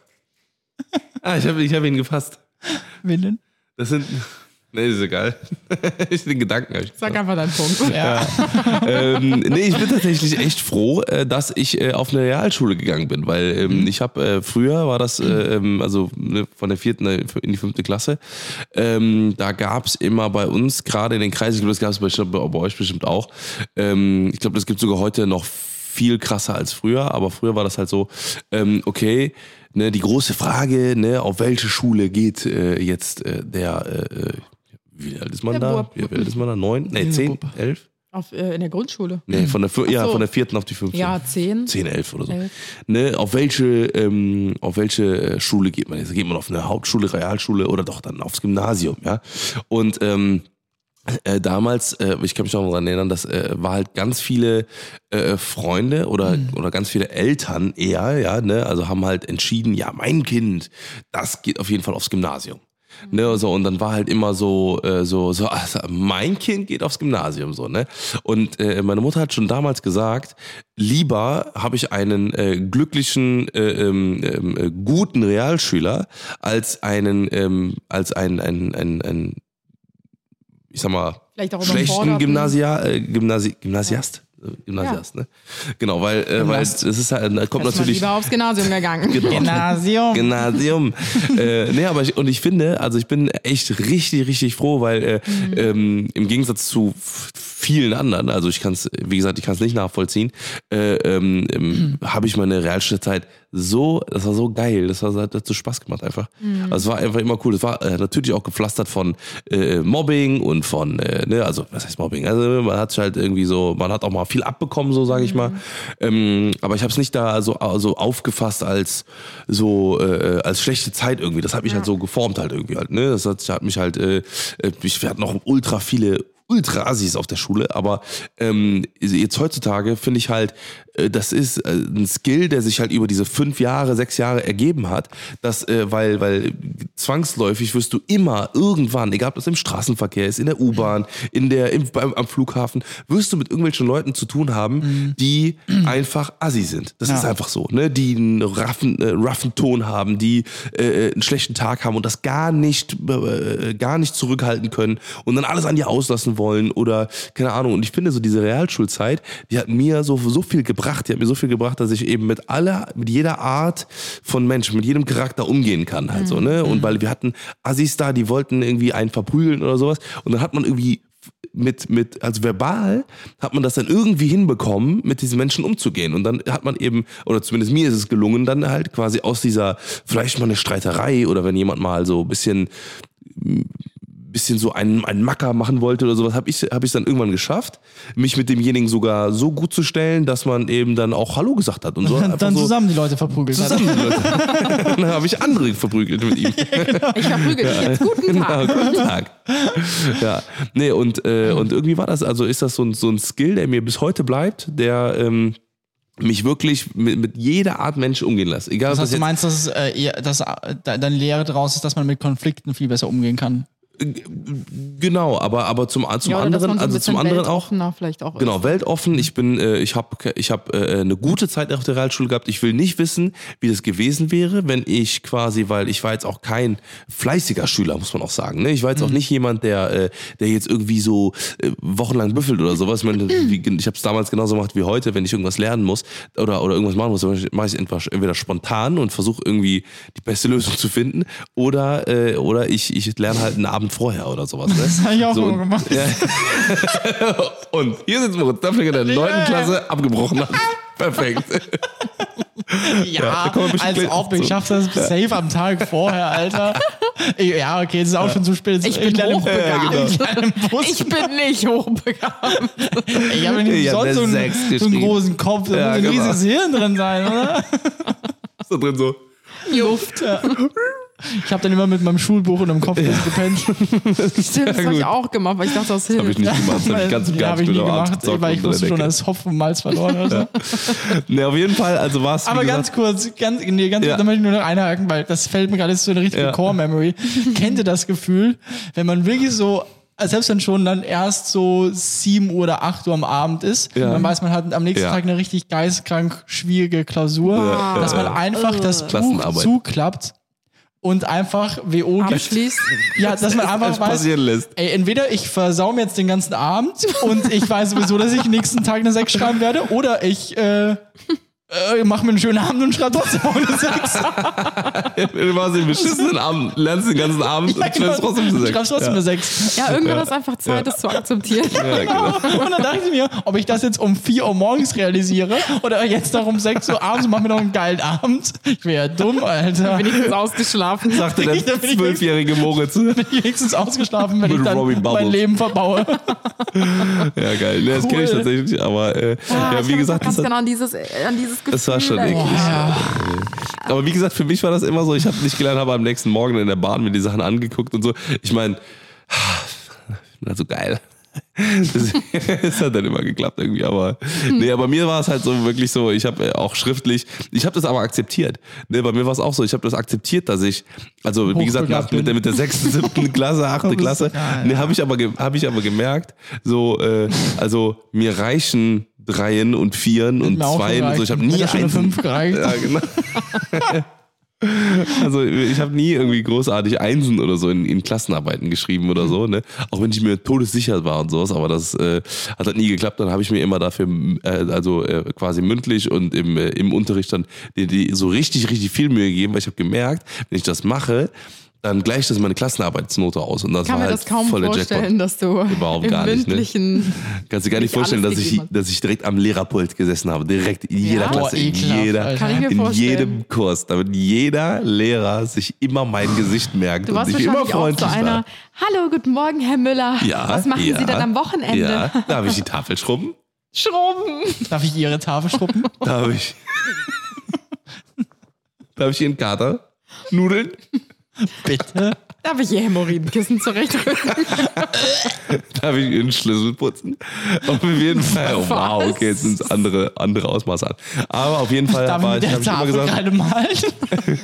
Ah, ich habe ich hab ihn gefasst. Willen. Das sind. Nee, das ist egal. Ich den Gedanken. Hab ich Sag einfach deinen Punkt. Ja. ähm, nee, ich bin tatsächlich echt froh, äh, dass ich äh, auf eine Realschule gegangen bin, weil ähm, ich habe äh, früher war das, äh, ähm, also ne, von der vierten in die fünfte Klasse, ähm, da gab's immer bei uns, gerade in den Kreisen, ich glaube, das gab es bei, bei euch bestimmt auch, ähm, ich glaube, das gibt sogar heute noch viel krasser als früher, aber früher war das halt so, ähm, okay, ne, die große Frage, ne, auf welche Schule geht äh, jetzt äh, der, äh, wie alt ist man Der da? Bub. Wie alt ist man da? Neun? Nee, Der zehn? Bub. Elf? Auf, äh, in der Grundschule. Nee, von der, Vier- ja, Ach so. von der vierten auf die fünfte. Ja, zehn. zehn, elf oder so. Elf. Ne, auf welche, ähm, auf welche äh, Schule geht man jetzt? Geht man auf eine Hauptschule, Realschule oder doch dann aufs Gymnasium, ja? Und ähm, äh, damals, äh, ich kann mich noch daran erinnern, das äh, war halt ganz viele äh, Freunde oder, Mhm. oder ganz viele Eltern eher, ja, ne, also haben halt entschieden, ja, mein Kind, das geht auf jeden Fall aufs Gymnasium. Ne, so, und dann war halt immer so, äh, so, so, also mein Kind geht aufs Gymnasium, so, ne? Und äh, meine Mutter hat schon damals gesagt, lieber habe ich einen äh, glücklichen, äh, ähm, äh, guten Realschüler als einen, ähm, als einen, einen, einen, einen, ich sag mal, Vielleicht auch schlechten überforderten. Gymnasia, äh, Gymnasi, Gymnasiast. Äh, Gymnasiast, ne? Genau, weil, äh, weil es ist halt, da kommt Ist man natürlich. lieber aufs Gymnasium gegangen. Genau. Gymnasium. Gymnasium. äh, nee, aber ich, und ich finde, also ich bin echt richtig, richtig froh, weil äh, Mhm. ähm, im Gegensatz zu f- vielen anderen, also ich kann es, wie gesagt, ich kann es nicht nachvollziehen, äh, ähm, ähm, habe ich meine Realschulzeit so, das war so geil, das, war, das hat so Spaß gemacht einfach. Mhm. Also es war einfach immer cool. Es war äh, natürlich auch gepflastert von äh, Mobbing und von, äh, ne, also was heißt Mobbing? Also man hat halt irgendwie so, man hat auch mal viel abbekommen, so sage ich mal. Ähm, aber ich habe es nicht da so, so aufgefasst als so äh, als schlechte Zeit irgendwie. Das hat mich ja. halt so geformt halt irgendwie halt. Ne? Das hat, hat mich halt, äh, ich, wir hatten noch ultra viele Ultra-Assis auf der Schule, aber ähm, jetzt heutzutage finde ich halt, äh, das ist äh, ein Skill, der sich halt über diese fünf Jahre, sechs Jahre ergeben hat, dass, äh, weil, weil zwangsläufig wirst du immer irgendwann, egal ob das im Straßenverkehr ist, in der U-Bahn, in der, im, beim, am Flughafen, wirst du mit irgendwelchen Leuten zu tun haben, mhm. die einfach Assi sind. Das ja. ist einfach so, ne? Die einen raffen, äh, roughen Ton haben, die äh, einen schlechten Tag haben und das gar nicht, äh, gar nicht zurückhalten können und dann alles an dir auslassen wollen oder keine Ahnung. Und ich finde so diese Realschulzeit, die hat mir so, so viel gebracht, die hat mir so viel gebracht, dass ich eben mit aller, mit jeder Art von Menschen, mit jedem Charakter umgehen kann halt mhm. so, ne? Und weil wir hatten Assis da, die wollten irgendwie einen verprügeln oder sowas und dann hat man irgendwie mit, mit, also verbal hat man das dann irgendwie hinbekommen, mit diesen Menschen umzugehen. Und dann hat man eben, oder zumindest mir ist es gelungen, dann halt quasi aus dieser, vielleicht mal eine Streiterei oder wenn jemand mal so ein bisschen bisschen so einen, einen Macker machen wollte oder sowas, habe ich hab ich dann irgendwann geschafft, mich mit demjenigen sogar so gut zu stellen, dass man eben dann auch Hallo gesagt hat. Und so dann so zusammen die Leute verprügelt zusammen hat. Die Leute. Dann habe ich andere verprügelt mit ihm. Ja, genau. Ich verprügel dich jetzt. Guten Tag. Genau, guten Tag. Ja, nee, und, äh, und irgendwie war das, also ist das so ein, so ein Skill, der mir bis heute bleibt, der ähm, mich wirklich mit, mit jeder Art Mensch umgehen lässt. Egal, das heißt, was du meinst, dass, es, äh, eher, dass äh, deine Lehre daraus ist, dass man mit Konflikten viel besser umgehen kann? Genau, aber aber zum zum ja, anderen, so also zum anderen auch vielleicht auch genau, weltoffen. Ich bin, äh, ich habe, ich habe äh, eine gute Zeit auf der Realschule gehabt. Ich will nicht wissen, wie das gewesen wäre, wenn ich quasi, weil ich war jetzt auch kein fleißiger Schüler, muss man auch sagen. Ne? Ich war jetzt mhm. auch nicht jemand, der, äh, der jetzt irgendwie so äh, wochenlang büffelt oder sowas. Ich, meine, wie, ich habe es damals genauso gemacht wie heute, wenn ich irgendwas lernen muss oder oder irgendwas machen muss, dann mache ich es entweder spontan und versuche irgendwie die beste Lösung zu finden, oder äh, oder ich ich lerne halt einen Abend vorher oder sowas. Ne? Das habe ich auch so, immer gemacht. Ja. Und hier sitzt Moritz Döpfling in der neunten Klasse abgebrochen hat. Perfekt. Ja, ja als ob, ich schaffe das safe am Tag vorher, Alter. Ja, okay, es ist auch ja. schon zu spät. Ich bin hochbegabt. Ja, genau. Ich bin nicht hochbegabt. Ich habe nicht ja, sonst so einen, so einen großen Kopf, da ja, muss ein genau. riesiges Hirn drin sein, oder? Ist da drin so? Luft. Ja. Ich habe dann immer mit meinem Schulbuch und einem Kopf ja. gepennt. Stimmt, das habe ich auch gemacht, weil ich dachte, das hilft. Das habe ich nicht gemacht. Das habe ich ganz und gar nicht gemacht, weil ich wusste schon, dass Hopfen und Malz verloren hat. Ja. Ne, auf jeden Fall, also war es. Aber gesagt, ganz kurz, ganz, nee, ganz, ja. da möchte ich nur noch einhaken, weil das fällt mir gerade so eine richtige ja. Core-Memory. Kennt ihr das Gefühl, wenn man wirklich so, selbst wenn schon dann erst so sieben Uhr oder acht Uhr am Abend ist, ja. dann weiß man hat am nächsten ja. Tag eine richtig geistkrank schwierige Klausur, ja. dass man einfach das Buch zuklappt und einfach W O abschließt. Ja, dass man einfach das weiß, passieren lässt. Ey, entweder ich versau mir jetzt den ganzen Abend und ich weiß sowieso, dass ich nächsten Tag eine sechs schreiben werde, oder ich äh, äh, mach mir einen schönen Abend und schreib trotzdem auch eine sechs. Du machst den beschissenen Abend, lernst den ganzen Abend ja, und schreibst trotzdem eine sechs. Schreibst trotzdem eine sechs. Ja, irgendwann ja. ist einfach Zeit, das ja. zu akzeptieren. Ja, genau. Und dann dachte ich mir, ob ich das jetzt um vier Uhr morgens realisiere oder jetzt noch um sechs Uhr abends und mach mir noch einen geilen Abend. Ich wäre ja dumm, Alter. Bin ich jetzt ausgeschlafen, sagte der zwölfjährige Moritz. Bin ich wenigstens ausgeschlafen, wenn ich dann mein Leben verbaue. Ja, geil. Nee, das cool. kenne ich tatsächlich, aber äh, ja, ja, wie gesagt, ganz das, genau an dieses, an dieses Gefühl. Das war schon eklig. Ja. Aber wie gesagt, für mich war das immer so, ich habe nicht gelernt, habe am nächsten Morgen in der Bahn mir die Sachen angeguckt und so. Ich meine, ich bin halt so geil. Das, das hat dann immer geklappt irgendwie, aber nee, aber mir war es halt so wirklich so, ich habe auch schriftlich, ich habe das aber akzeptiert. Nee, bei mir war es auch so, ich habe das akzeptiert, dass ich, also wie gesagt, nach, mit, der, mit der sechsten, siebten Klasse, achte Klasse, nee, habe ich aber habe ich aber gemerkt, so, äh, also mir reichen Dreien und Vieren und Zweien und so, ich habe nie eine fünf gereicht. Ja, genau. Also ich habe nie irgendwie großartig Einsen oder so in, in Klassenarbeiten geschrieben oder so, ne? Auch wenn ich mir todessicher war und sowas, aber das äh, hat halt nie geklappt. Dann habe ich mir immer dafür, äh, also äh, quasi mündlich und im, äh, im Unterricht dann die, die so richtig, richtig viel Mühe gegeben, weil ich habe gemerkt, wenn ich das mache, dann gleicht das meine Klassenarbeitsnote aus. Und das kann war mir halt das kaum voll der vorstellen, Jackpot. dass du Überhaupt im gar nicht, ne? mündlichen... Kannst du dir gar nicht nicht vorstellen, alles dass ich, gegeben hast. dass ich direkt am Lehrerpult gesessen habe. Direkt in jeder Ja? Klasse, Boah, in, ekelhaft, jeder, Alter. Kann ich mir in vorstellen. jedem Kurs. Damit jeder Lehrer sich immer mein Gesicht merkt Du und warst sich immer wahrscheinlich auch freundlich so einer, war. hallo, guten Morgen, Herr Müller. Ja, Was machen ja, Sie denn am Wochenende? Ja, darf ich die Tafel schrubben? Schrubben. Darf ich Ihre Tafel schruppen? Darf ich? Darf ich Ihren Kater nudeln? Bitte? Darf ich Ihr Hämorrhoidenkissen zurechtrücken? Darf ich Ihren Schlüssel putzen? Auf jeden Fall. Oh, wow, Was? okay, jetzt sind es andere, andere Ausmaße an. Aber auf jeden Fall Darf ich war mit ich, der hab ich immer Tafel gesagt, gerade malen?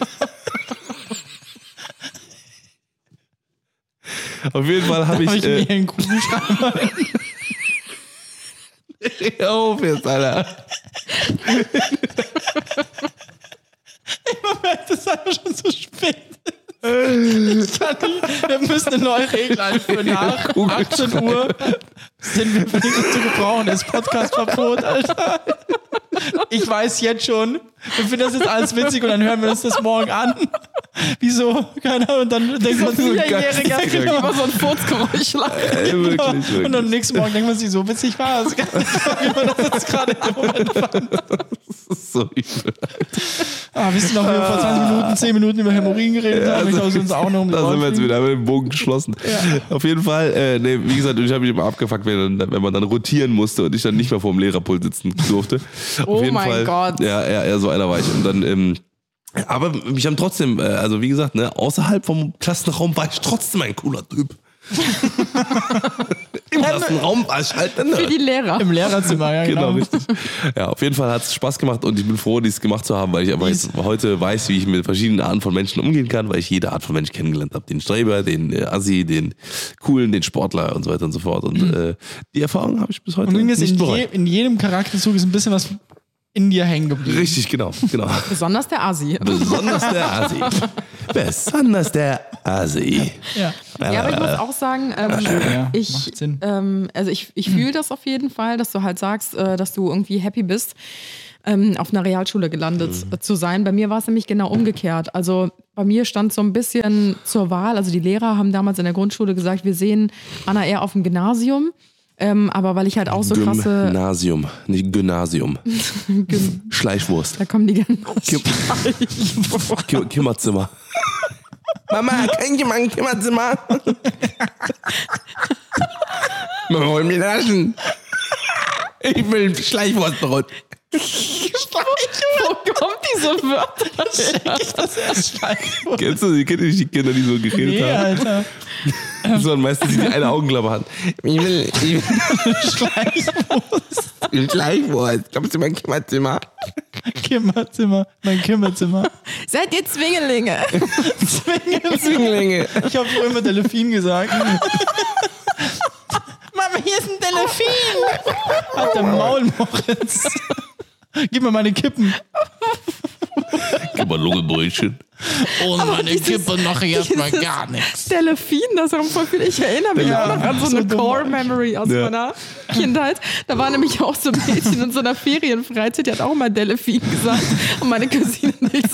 auf jeden Fall habe Darf ich. ich mir Äh, einen Kugelschreiber? Hör auf jetzt, Alter. Man merkt, es ist einfach schon so spät. Ich kann nicht, wir müssen eine neue Regel einführen. Nach achtzehn Uhr sind wir für nichts zu gebrauchen. Das Podcast-Verbot, Alter. Ich weiß jetzt schon, wir finden das jetzt alles witzig und dann hören wir uns das morgen an. Wieso? Keine Ahnung. Und dann denkt man so, Vierjähriger kriegt immer so ein Furzgeräusch. Ey, wirklich, wirklich. und am nächsten Morgen denkt man sich, so witzig war es. Wie man das jetzt gerade im Moment fand. Das ist so übel. Ah, wisst ihr noch, wie wir vor zwanzig Minuten, zehn Minuten über Hämorrhoiden geredet haben? Ich glaube, uns auch noch um die Da sind wir jetzt Ohren wieder mit dem Bogen geschlossen. Auf jeden Fall, äh, nee, wie gesagt, ich habe mich immer abgefuckt, wenn, wenn man dann rotieren musste und ich dann nicht mehr vor dem Lehrerpult sitzen durfte. Oh Auf jeden mein Fall, Gott. Ja, ja, ja, so einer war ich. Und dann, ähm, aber mich haben trotzdem, äh, also wie gesagt, ne, außerhalb vom Klassenraum war ich trotzdem ein cooler Typ. Im Klassenraum war ich halt ein Für die Lehrer. Im Lehrerzimmer, ja, Genau, genau. richtig. Ja, auf jeden Fall hat es Spaß gemacht und ich bin froh, dies gemacht zu haben, weil ich aber jetzt heute weiß, wie ich mit verschiedenen Arten von Menschen umgehen kann, weil ich jede Art von Mensch kennengelernt habe. Den Streber, den äh, Assi, den Coolen, den Sportler und so weiter und so fort. Und Mhm. äh, die Erfahrung habe ich bis heute Und nicht in, je, bereut. in jedem Charakterzug ist ein bisschen was in dir hängen geblieben. Richtig, genau, genau. Besonders der Asi. Besonders der Assi. Besonders der Assi. Ja. Ja, aber ich muss auch sagen, ähm, ja, ich, macht Sinn. ähm, also ich, ich fühle das auf jeden Fall, dass du halt sagst, äh, dass du irgendwie happy bist, ähm, auf einer Realschule gelandet Mhm. äh, zu sein. Bei mir war es nämlich genau umgekehrt. Also bei mir stand so ein bisschen zur Wahl, also die Lehrer haben damals in der Grundschule gesagt, wir sehen Anna eher auf dem Gymnasium. Ähm, aber weil ich halt auch so krasse... Gymnasium, nicht Gymnasium. Gym- Schleichwurst. Da kommen die ganzen... Kim- Kimmerzimmer. Mama, kann ich mal ein Kimmerzimmer? Mama, hol mir Taschen. Ich will Schleichwurstbrot. Wo kommt diese Wörter? Kennst du die, kennt ihr nicht die Kinder, die so geredet Nee, haben? Alter. So, und meistens die, die eine Augenklappe hatten. Ich will, ich will Schleichwurst. Schleichwurst. Kommst du in mein Kimmerzimmer? Kimmerzimmer. Mein Kimmerzimmer. Seid ihr Zwingelinge? Zwinglinge. Ich habe früher immer Delfin gesagt. Mama, hier ist ein Delfin. Hat der Maul, Moritz. Gib mir meine Kippen. Gib mal Lungenbrötchen. Ohne meine dieses- Kippen mache ich erstmal dieses- gar nichts. Delfin, das haben voll viel. Ich erinnere mich Ja, auch noch an so so eine dumm. Core-Memory aus Ja. meiner Kindheit. Da war nämlich auch so ein Mädchen in so einer Ferienfreizeit, die hat auch immer Delfin gesagt. Und meine Cousine und ich so,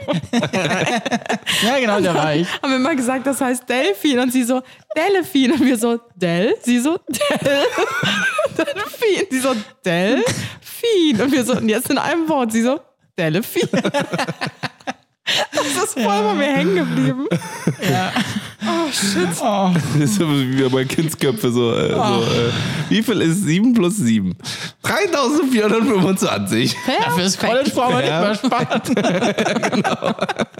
Ja, genau, der war ich. haben immer gesagt, das heißt Delfin. Und sie so, Delfin. Und wir so, Del? Sie so, Del? Delfin. Sie so, Delfin. Und wir so, und jetzt in einem Wort. Sie so, Delfin. Das ist voll bei mir hängen geblieben. Ja. Oh, shit. Oh, Das ist wie bei Kindsköpfe so. Äh, so äh, wie viel ist sieben plus sieben? dreitausendvierhundertfünfundzwanzig. fürs College brauchen wir nicht mehr sparen.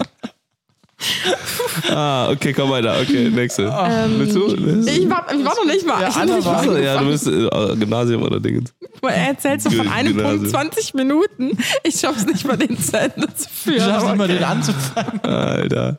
Ah, okay, komm weiter. Okay, nächste. Willst du? Ich war, ich war noch nicht mal. Ja, ich bin Anna nicht war- mal Achso, ja, du angefangen. bist äh, Gymnasium oder Dingens. Er erzählt so von Ge- einem Gymnasium. Punkt zwanzig Minuten. Ich schaff's nicht mal, den zu Ende zu Du führen. schaffst aber nicht mal okay. den anzufangen. Alter.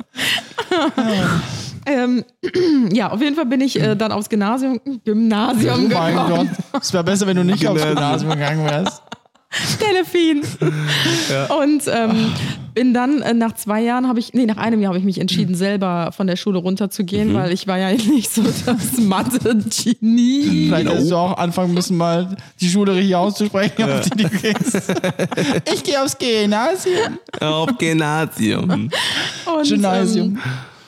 ähm, ja, auf jeden Fall bin ich äh, dann aufs Gymnasium, Gymnasium Oh mein gekommen. Gott. Es wäre besser, wenn du nicht aufs Gymnasium. Gymnasium gegangen wärst. Delfin. Und ähm, bin dann äh, nach zwei Jahren habe ich, nee, nach einem Jahr habe ich mich entschieden, selber von der Schule runterzugehen, weil ich war ja nicht so das Mathe-Genie. Vielleicht hättest du auch anfangen müssen, mal die Schule richtig auszusprechen, auf die du gehst. Ich gehe aufs Gymnasium. Auf Gymnasium. Und, Gymnasium. Ähm,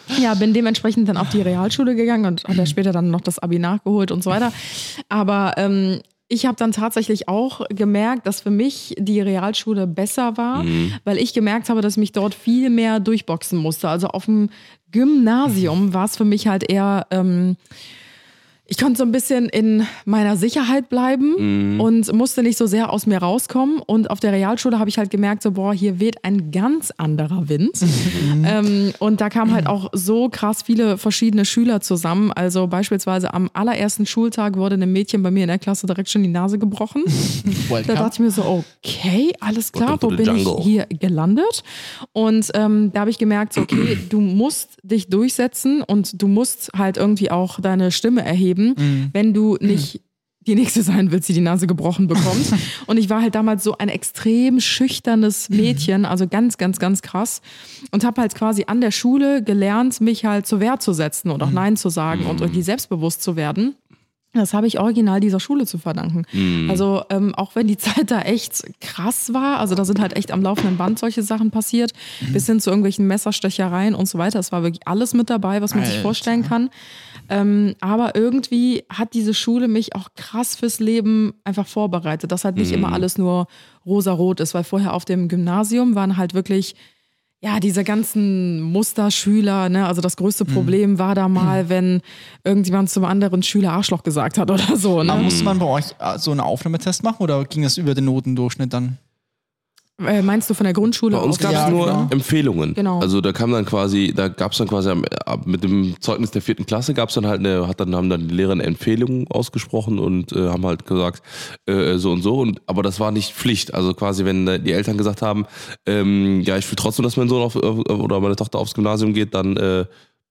Ja, bin dementsprechend dann auf die Realschule gegangen und habe ja später dann noch das Abi nachgeholt und so weiter. Aber ähm, ich habe dann tatsächlich auch gemerkt, dass für mich die Realschule besser war, mhm. weil ich gemerkt habe, dass ich mich dort viel mehr durchboxen musste. Also auf dem Gymnasium war es für mich halt eher... Ähm, Ich konnte so ein bisschen in meiner Sicherheit bleiben mhm. und musste nicht so sehr aus mir rauskommen. Und auf der Realschule habe ich halt gemerkt, so boah, hier weht ein ganz anderer Wind. Mhm. Ähm, und da kamen halt auch so krass viele verschiedene Schüler zusammen. Also beispielsweise am allerersten Schultag wurde einem Mädchen bei mir in der Klasse direkt schon die Nase gebrochen. Da dachte ich mir so, okay, alles klar, wo bin ich hier gelandet? Und ähm, da habe ich gemerkt, so, okay, du musst dich durchsetzen und du musst halt irgendwie auch deine Stimme erheben. Mhm. Wenn du nicht die Nächste sein willst, die die Nase gebrochen bekommt. Und ich war halt damals so ein extrem schüchternes Mädchen, also ganz, ganz, ganz krass. Und habe halt quasi an der Schule gelernt, mich halt zur Wehr zu setzen und auch Nein zu sagen und irgendwie selbstbewusst zu werden. Das habe ich original dieser Schule zu verdanken. Mm. Also ähm, auch wenn die Zeit da echt krass war, also da sind halt echt am laufenden Band solche Sachen passiert, mm. bis hin zu irgendwelchen Messerstechereien und so weiter. Es war wirklich alles mit dabei, was man Alter. sich vorstellen kann. Ähm, aber irgendwie hat diese Schule mich auch krass fürs Leben einfach vorbereitet, dass halt nicht mm. immer alles nur rosarot ist, weil vorher auf dem Gymnasium waren halt wirklich... Ja, diese ganzen Musterschüler, ne, also das größte Problem mhm. war da mal, wenn irgendjemand zum anderen Schüler Arschloch gesagt hat oder so. Ne? Aber musste man bei euch so einen Aufnahmetest machen oder ging das über den Notendurchschnitt dann? Äh, meinst du von der Grundschule? Bei uns gab es ja, nur genau. Empfehlungen. Genau. Also da kam dann quasi, da gab es dann quasi mit dem Zeugnis der vierten Klasse gab es dann halt eine, hat dann haben dann die Lehrer eine Empfehlung ausgesprochen und äh, haben halt gesagt äh, so und so. Und aber das war nicht Pflicht. Also quasi, wenn äh, die Eltern gesagt haben, ähm, ja, ich will trotzdem, dass mein Sohn auf, oder meine Tochter aufs Gymnasium geht, dann äh,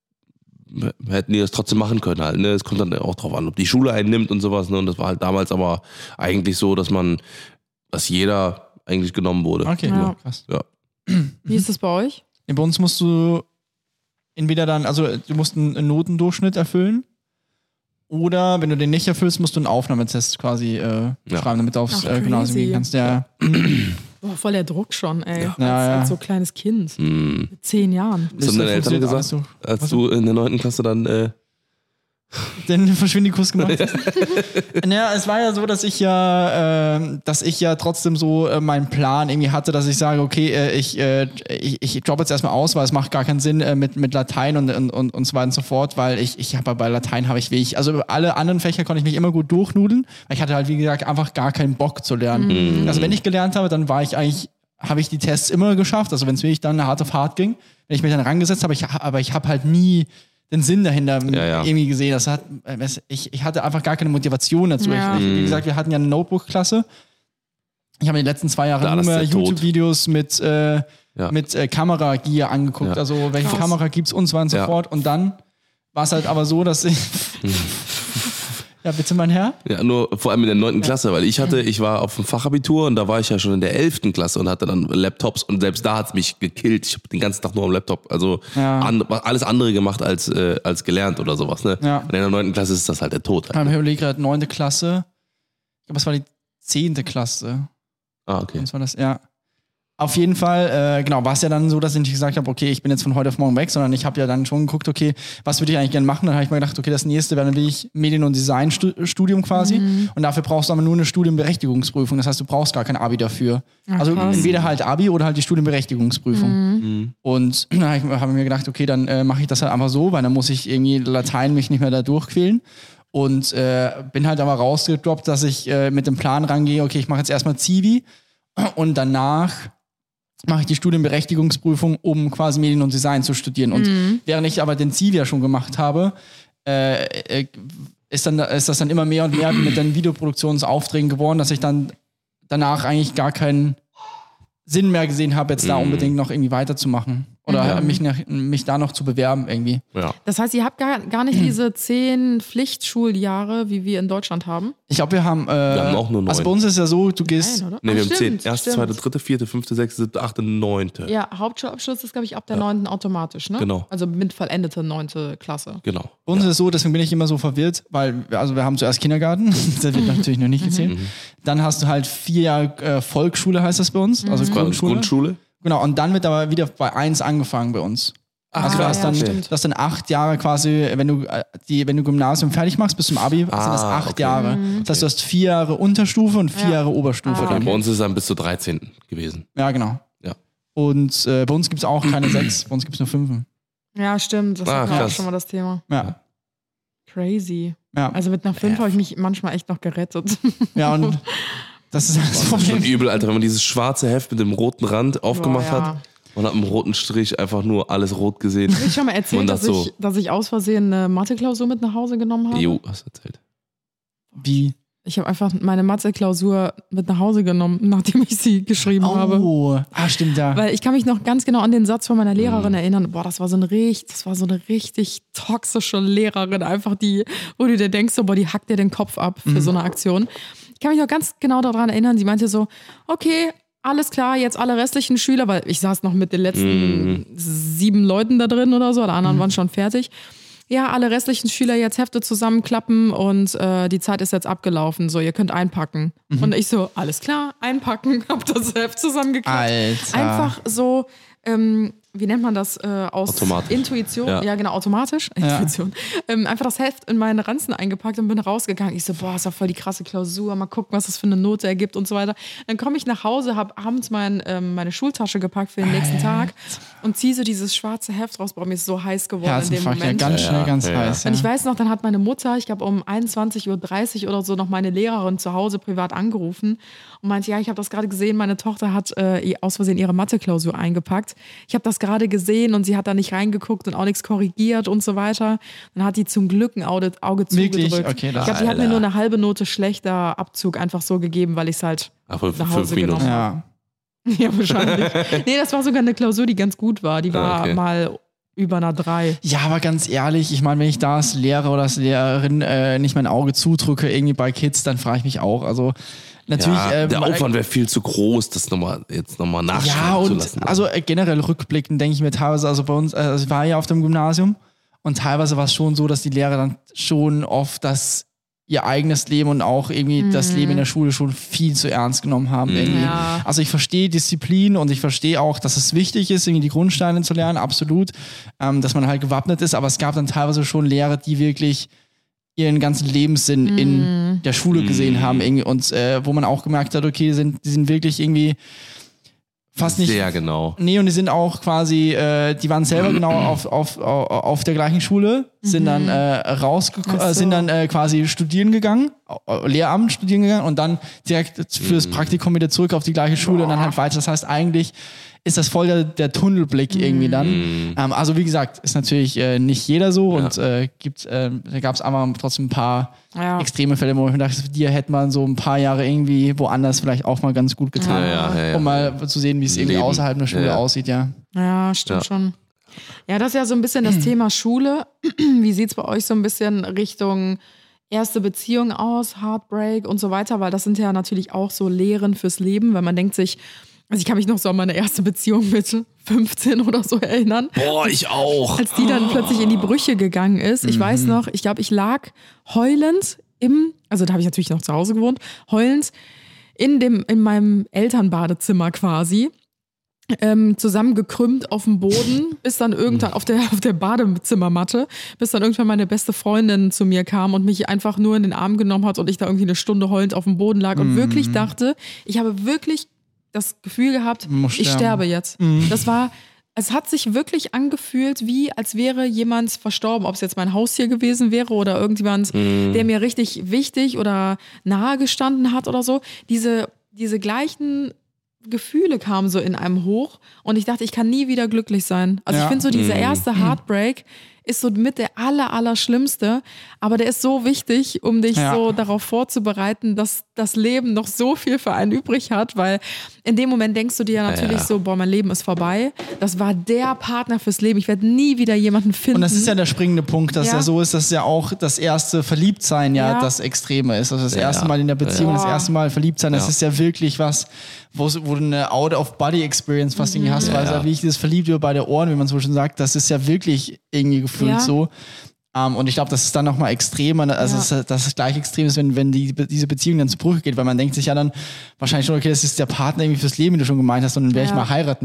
hätten die das trotzdem machen können halt. Ne? Es kommt dann auch drauf an, ob die Schule einen nimmt und sowas. Ne? Und das war halt damals aber eigentlich so, dass man, dass jeder eigentlich genommen wurde. Okay, ja. krass. Ja. Wie ist das bei euch? Ja, bei uns musst du entweder dann, also du musst einen Notendurchschnitt erfüllen oder wenn du den nicht erfüllst, musst du einen Aufnahmetest quasi äh, ja. schreiben, damit du aufs Ach, äh, Gymnasium gehen kannst. Ja. Boah, voll der Druck schon, ey. Ja. Als, Ja, ja. als so kleines Kind. Mhm. Mit zehn Jahren. Was haben deine Eltern gesagt, so. als du in der neunten Klasse dann äh, den Verschwindikus gemacht hast. Naja, es war ja so, dass ich ja, äh, dass ich ja trotzdem so äh, meinen Plan irgendwie hatte, dass ich sage, okay, äh, ich, äh, ich, ich droppe jetzt erstmal aus, weil es macht gar keinen Sinn äh, mit, mit Latein und, und, und, und so weiter und so fort, weil ich, ich habe bei Latein habe ich wirklich, also alle anderen Fächer konnte ich mich immer gut durchnudeln, weil ich hatte halt, wie gesagt, einfach gar keinen Bock zu lernen. Mhm. Also wenn ich gelernt habe, dann war ich eigentlich, habe ich die Tests immer geschafft, also wenn es wirklich dann hart auf hart ging, wenn ich mich dann rangesetzt habe, ich, aber ich habe halt nie den Sinn dahinter ja, ja. irgendwie gesehen. Das hat, ich, ich hatte einfach gar keine Motivation dazu. Ja. Ich, wie gesagt, wir hatten ja eine Notebook-Klasse. Ich habe in den letzten zwei Jahren Da, nur mehr ist der YouTube-Videos mit, äh, Ja. mit äh, Kameragear angeguckt. Ja. Also welche Krass. Kamera gibt's und so weiter und so Ja. fort. Und dann war es halt aber so, dass ich... Ja, bitte, mein Herr. Ja, nur vor allem in der neunten Klasse, weil ich hatte, ich war auf dem Fachabitur und da war ich ja schon in der elften Klasse und hatte dann Laptops und selbst da hat's mich gekillt. Ich habe den ganzen Tag nur am Laptop, also Ja. an, alles andere gemacht als, äh, als gelernt oder sowas. Ne? Ja. Und in der neunten Klasse ist das halt der Tod. Ich Halt. überlege gerade, neunte Klasse. Ich glaube, es war die zehnte Klasse. Ah, okay. Was war das? Ja. Auf jeden Fall, äh, genau, war es ja dann so, dass ich nicht gesagt habe, okay, ich bin jetzt von heute auf morgen weg, sondern ich habe ja dann schon geguckt, okay, was würde ich eigentlich gerne machen? Dann habe ich mir gedacht, okay, das nächste wäre dann wirklich Medien- und Designstudium quasi. Mhm. Und dafür brauchst du aber nur eine Studienberechtigungsprüfung. Das heißt, du brauchst gar kein Abi dafür. Ach, also krass. entweder halt Abi oder halt die Studienberechtigungsprüfung. Mhm. Und dann habe ich, hab ich mir gedacht, okay, dann äh, mache ich das halt einfach so, weil dann muss ich irgendwie Latein mich nicht mehr da durchquälen. Und äh, bin halt aber rausgedroppt, dass ich äh, mit dem Plan rangehe, okay, ich mache jetzt erstmal Zivi und danach mache ich die Studienberechtigungsprüfung, um quasi Medien und Design zu studieren. Und Mhm. während ich aber den Zivi ja schon gemacht habe, äh, äh, ist, dann, ist das dann immer mehr und mehr mit den Videoproduktionsaufträgen geworden, dass ich dann danach eigentlich gar keinen Sinn mehr gesehen habe, jetzt da Mhm. unbedingt noch irgendwie weiterzumachen. Oder Ja. mich, nach, mich da noch zu bewerben irgendwie. Ja. Das heißt, ihr habt gar, gar nicht diese zehn Pflichtschuljahre, wie wir in Deutschland haben? Ich glaube, wir haben. Äh, Wir haben auch nur neun. Also bei uns ist ja so, du gehst. Nein, oder? Nee, Ah, wir haben zehn. stimmt, Erste, stimmt. zweite, dritte, vierte, fünfte, sechste, siebte, achte, neunte. Ja, Hauptschulabschluss ist, glaube ich, ab der neunten automatisch, ne? Genau. Also mit vollendete neunte Klasse. Genau. Bei uns ist es so, deswegen bin ich immer so verwirrt, weil wir- also wir haben zuerst Kindergarten, das wird natürlich noch nicht gezählt. Dann hast du halt vier Jahre äh, Volksschule, heißt das bei uns, also Quasi Grundschule. Grundschule. Genau, und dann wird aber wieder bei eins angefangen bei uns. Ah, also du hast, ja, dann, stimmt. du hast dann acht Jahre quasi, wenn du äh, die, wenn du Gymnasium fertig machst bis zum Abi, sind das Ah, acht okay. Jahre. Das heißt, du hast vier Jahre Unterstufe und vier Ja. Jahre Oberstufe. Ah, dann. Bei uns ist es dann bis zur dreizehnten gewesen. Ja, genau. Ja. Und äh, bei uns gibt es auch keine sechs, bei uns gibt es nur fünf. Ja, stimmt. Das Ah, hatten wir auch krass. schon mal das Thema. Ja. Crazy. Ja. Also mit einer fünf habe ich mich manchmal echt noch gerettet. ja, und das ist das Das ist schon Problem. übel, Alter, wenn man dieses schwarze Heft mit dem roten Rand aufgemacht Boah, ja. hat und hat mit dem roten Strich einfach nur alles rot gesehen. Hab ich schon mal erzählt, Und dass, das so. ich, dass ich aus Versehen eine Mathe-Klausur mit nach Hause genommen habe? Jo, hast du erzählt. Wie? Ich habe einfach meine Mathe-Klausur mit nach Hause genommen, nachdem ich sie geschrieben habe. Oh, ah, stimmt, ja. Weil ich kann mich noch ganz genau an den Satz von meiner Lehrerin erinnern. Boah, das war so eine richtig, das war so eine richtig toxische Lehrerin, einfach die, wo du dir denkst, so, boah, die hackt dir den Kopf ab für so eine Aktion. Ich kann mich noch ganz genau daran erinnern. Sie meinte so, okay, alles klar, jetzt alle restlichen Schüler, weil ich saß noch mit den letzten sieben Leuten da drin oder so, alle anderen waren schon fertig. Ja, alle restlichen Schüler jetzt Hefte zusammenklappen und äh, die Zeit ist jetzt abgelaufen. So, ihr könnt einpacken. Und ich so, alles klar, einpacken, hab das Heft zusammengeklappt. Alter. Einfach so, ähm, wie nennt man das? Äh, aus Automatisch. Intuition. Ja. Ja. genau, automatisch. Intuition. Ähm, einfach das Heft in meinen Ranzen eingepackt und bin rausgegangen. Ich so, boah, ist doch voll die krasse Klausur. Mal gucken, was das für eine Note ergibt und so weiter. Dann komme ich nach Hause, habe abends mein, ähm, meine Schultasche gepackt für den nächsten Tag und ziehe so dieses schwarze Heft raus. Boah, mir ist so heiß geworden in dem Herzinfarkt, ja, Moment. ganz schnell, ganz Ja, ja. heiß. Ja. Und ich weiß noch, dann hat meine Mutter, ich glaube um einundzwanzig Uhr dreißig oder so, noch meine Lehrerin zu Hause privat angerufen und meinte, ja, ich habe das gerade gesehen, meine Tochter hat äh, aus Versehen ihre Mathe-Klausur eingepackt. Ich habe das gerade gesehen und sie hat da nicht reingeguckt und auch nichts korrigiert und so weiter. Dann hat die zum Glück ein Auge, Auge Wirklich? zugedrückt. Okay, ich das- glaube, die hat mir Alter. nur eine halbe Note schlechter Abzug einfach so gegeben, weil ich es halt Ach, für nach fünf Hause Minuten. genommen ja. Ja, wahrscheinlich. Nee, das war sogar eine Klausur, die ganz gut war. Die war Ah, okay. mal über einer drei. Ja, aber ganz ehrlich, ich meine, wenn ich da als Lehrer oder als Lehrerin äh, nicht mein Auge zudrücke, irgendwie bei Kids, dann frage ich mich auch. Also natürlich. Ja, äh, der man- Aufwand wäre viel zu groß, das nochmal, jetzt nochmal Ja, nachschreiben zu und lassen. also äh, generell rückblickend denke ich mir teilweise, also bei uns, äh, also ich war ja auf dem Gymnasium und teilweise war es schon so, dass die Lehrer dann schon oft das ihr eigenes Leben und auch irgendwie das Leben in der Schule schon viel zu ernst genommen haben. Irgendwie. Ja. Also ich verstehe Disziplin und ich verstehe auch, dass es wichtig ist, irgendwie die Grundsteine zu lernen, absolut, ähm, dass man halt gewappnet ist, aber es gab dann teilweise schon Lehrer, die wirklich ihren ganzen Lebenssinn in der Schule gesehen haben irgendwie und äh, wo man auch gemerkt hat, okay, die sind, die sind wirklich irgendwie fast nicht. Sehr genau. Nee, und die sind auch quasi, äh, die waren selber genau auf, auf, auf, auf der gleichen Schule, sind dann äh, rausgekommen, Ach so. äh, sind dann äh, quasi studieren gegangen, äh, Lehramt studieren gegangen und dann direkt fürs Praktikum wieder zurück auf die gleiche Schule und dann halt weiter. Das heißt, eigentlich ist das voll der, der Tunnelblick irgendwie dann. Ähm, also wie gesagt, ist natürlich äh, nicht jeder so und äh, gibt, äh, da gab es aber trotzdem ein paar Ja. extreme Fälle, wo ich mir dachte, dir hätte man so ein paar Jahre irgendwie woanders vielleicht auch mal ganz gut getan, Ja, ja, ja, ja. um mal zu sehen, wie es irgendwie Leben. außerhalb der Schule Ja, ja. aussieht, ja. Ja, stimmt Ja. schon. Ja, das ist ja so ein bisschen das Thema Schule. Wie sieht es bei euch so ein bisschen Richtung erste Beziehung aus, Heartbreak und so weiter? Weil das sind ja natürlich auch so Lehren fürs Leben, weil man denkt sich, also ich kann mich noch so an meine erste Beziehung mit fünfzehn oder so erinnern. Boah, ich auch. Als die dann plötzlich in die Brüche gegangen ist. Ich weiß noch, ich glaube, ich lag heulend im, also da habe ich natürlich noch zu Hause gewohnt, heulend in dem, in meinem Elternbadezimmer quasi. Ähm, zusammengekrümmt auf dem Boden, bis dann irgendwann auf der, auf der Badezimmermatte, bis dann irgendwann meine beste Freundin zu mir kam und mich einfach nur in den Arm genommen hat und ich da irgendwie eine Stunde heulend auf dem Boden lag und wirklich dachte, ich habe wirklich das Gefühl gehabt, Muss ich sterben. sterbe jetzt. Das war, es hat sich wirklich angefühlt, wie als wäre jemand verstorben, ob es jetzt mein Haustier gewesen wäre oder irgendjemand, der mir richtig wichtig oder nahe gestanden hat oder so. Diese, diese gleichen Gefühle kamen so in einem hoch und ich dachte, ich kann nie wieder glücklich sein. Also Ja. ich finde so, dieser erste Heartbreak ist so mit der aller, aller schlimmste, aber der ist so wichtig, um dich Ja. so darauf vorzubereiten, dass das Leben noch so viel für einen übrig hat, weil in dem Moment denkst du dir ja natürlich Ja. so, boah, mein Leben ist vorbei. Das war der Partner fürs Leben. Ich werde nie wieder jemanden finden. Und das ist ja der springende Punkt, dass Ja. ja, so ist, dass ja auch das erste Verliebtsein ja, Ja. das Extreme ist. Also das Ja. erste Mal in der Beziehung, Ja. das erste Mal verliebt sein, das Ja. ist ja wirklich was, wo wo du eine Out-of-Body-Experience fast irgendwie hast, weil es ja. wie ich das verliebt über beide Ohren, wie man so schon sagt, das ist ja wirklich irgendwie gefühlt Ja. so. Um, und ich glaube, das ist dann nochmal extremer, also Ja. dass es- dass es gleich extrem ist, wenn, wenn die, diese Beziehung dann zu Brüche geht, weil man denkt sich ja dann wahrscheinlich schon, okay, das ist der Partner irgendwie fürs Leben, wie du schon gemeint hast, und dann werde ich Ja. mal heiraten mit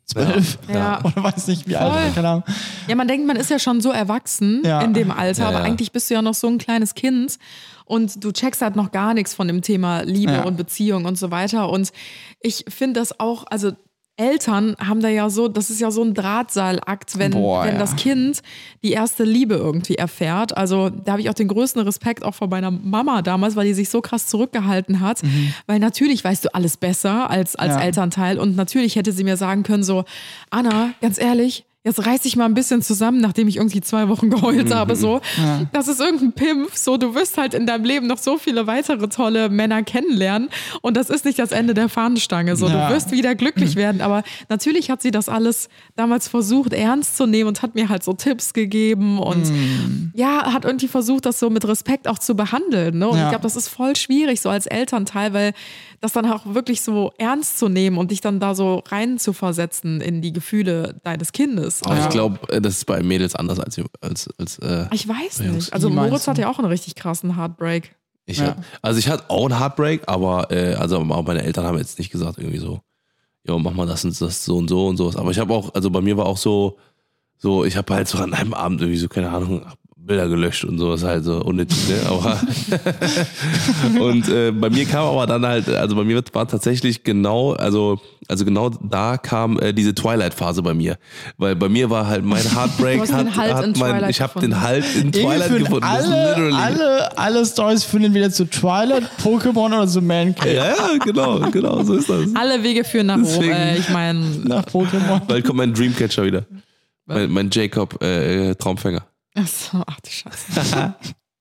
zwölf. Ja. Oder weiß nicht, wie Voll. alt, keine Ahnung. Ja, man denkt, man ist ja schon so erwachsen Ja. in dem Alter, Ja, aber ja. eigentlich bist du ja noch so ein kleines Kind und du checkst halt noch gar nichts von dem Thema Liebe Ja. und Beziehung und so weiter. Und ich finde das auch, also Eltern haben da ja so, das ist ja so ein Drahtseilakt, wenn, Boah, wenn ja. das Kind die erste Liebe irgendwie erfährt. Also da habe ich auch den größten Respekt auch vor meiner Mama damals, weil die sich so krass zurückgehalten hat. Weil natürlich weißt du alles besser als, als Ja. Elternteil und natürlich hätte sie mir sagen können so, Anna, ganz ehrlich, jetzt reiß dich mal ein bisschen zusammen, nachdem ich irgendwie zwei Wochen geheult habe, so. Das ist irgendein Pimpf, so. Du wirst halt in deinem Leben noch so viele weitere tolle Männer kennenlernen und das ist nicht das Ende der Fahnenstange, so. Ja. Du wirst wieder glücklich werden, aber natürlich hat sie das alles damals versucht, ernst zu nehmen und hat mir halt so Tipps gegeben und ja, hat irgendwie versucht, das so mit Respekt auch zu behandeln, ne? Und Ja. ich glaube, das ist voll schwierig, so als Elternteil, weil das dann auch wirklich so ernst zu nehmen und dich dann da so rein zu versetzen in die Gefühle deines Kindes. Aber Also, ich glaube, das ist bei Mädels anders als als, als äh, ich weiß Jungs. nicht. Also Wie meinst Moritz du? hat ja auch einen richtig krassen Heartbreak. ich. Ja. hab- Also ich hatte auch einen Heartbreak, aber äh, also auch meine Eltern haben jetzt nicht gesagt irgendwie so, jo, mach mal das und das so und so und sowas. Aber ich habe auch, also bei mir war auch so, so ich habe halt so an einem Abend irgendwie so, keine Ahnung, Bilder gelöscht und sowas halt so unnötig, ne? Aber und äh, bei mir kam aber dann halt, also bei mir war tatsächlich genau, also also genau da kam äh, diese Twilight-Phase bei mir, weil bei mir war halt mein Heartbreak, Du hast hat, den Halt hat in mein, Twilight ich habe gefunden. den Halt in Irgendwie Twilight führen gefunden. Das ist alle, literally- alle, alle Stories führen wieder zu Twilight, Pokémon oder zu Man Cave. Ja, ja, genau, genau, so ist das. Alle Wege führen nach Rom. Deswegen- Äh, ich meine, Nach Pokémon. Bald kommt mein Dreamcatcher wieder. Mein, mein Jacob äh, Traumfänger. achso, ach du Scheiße.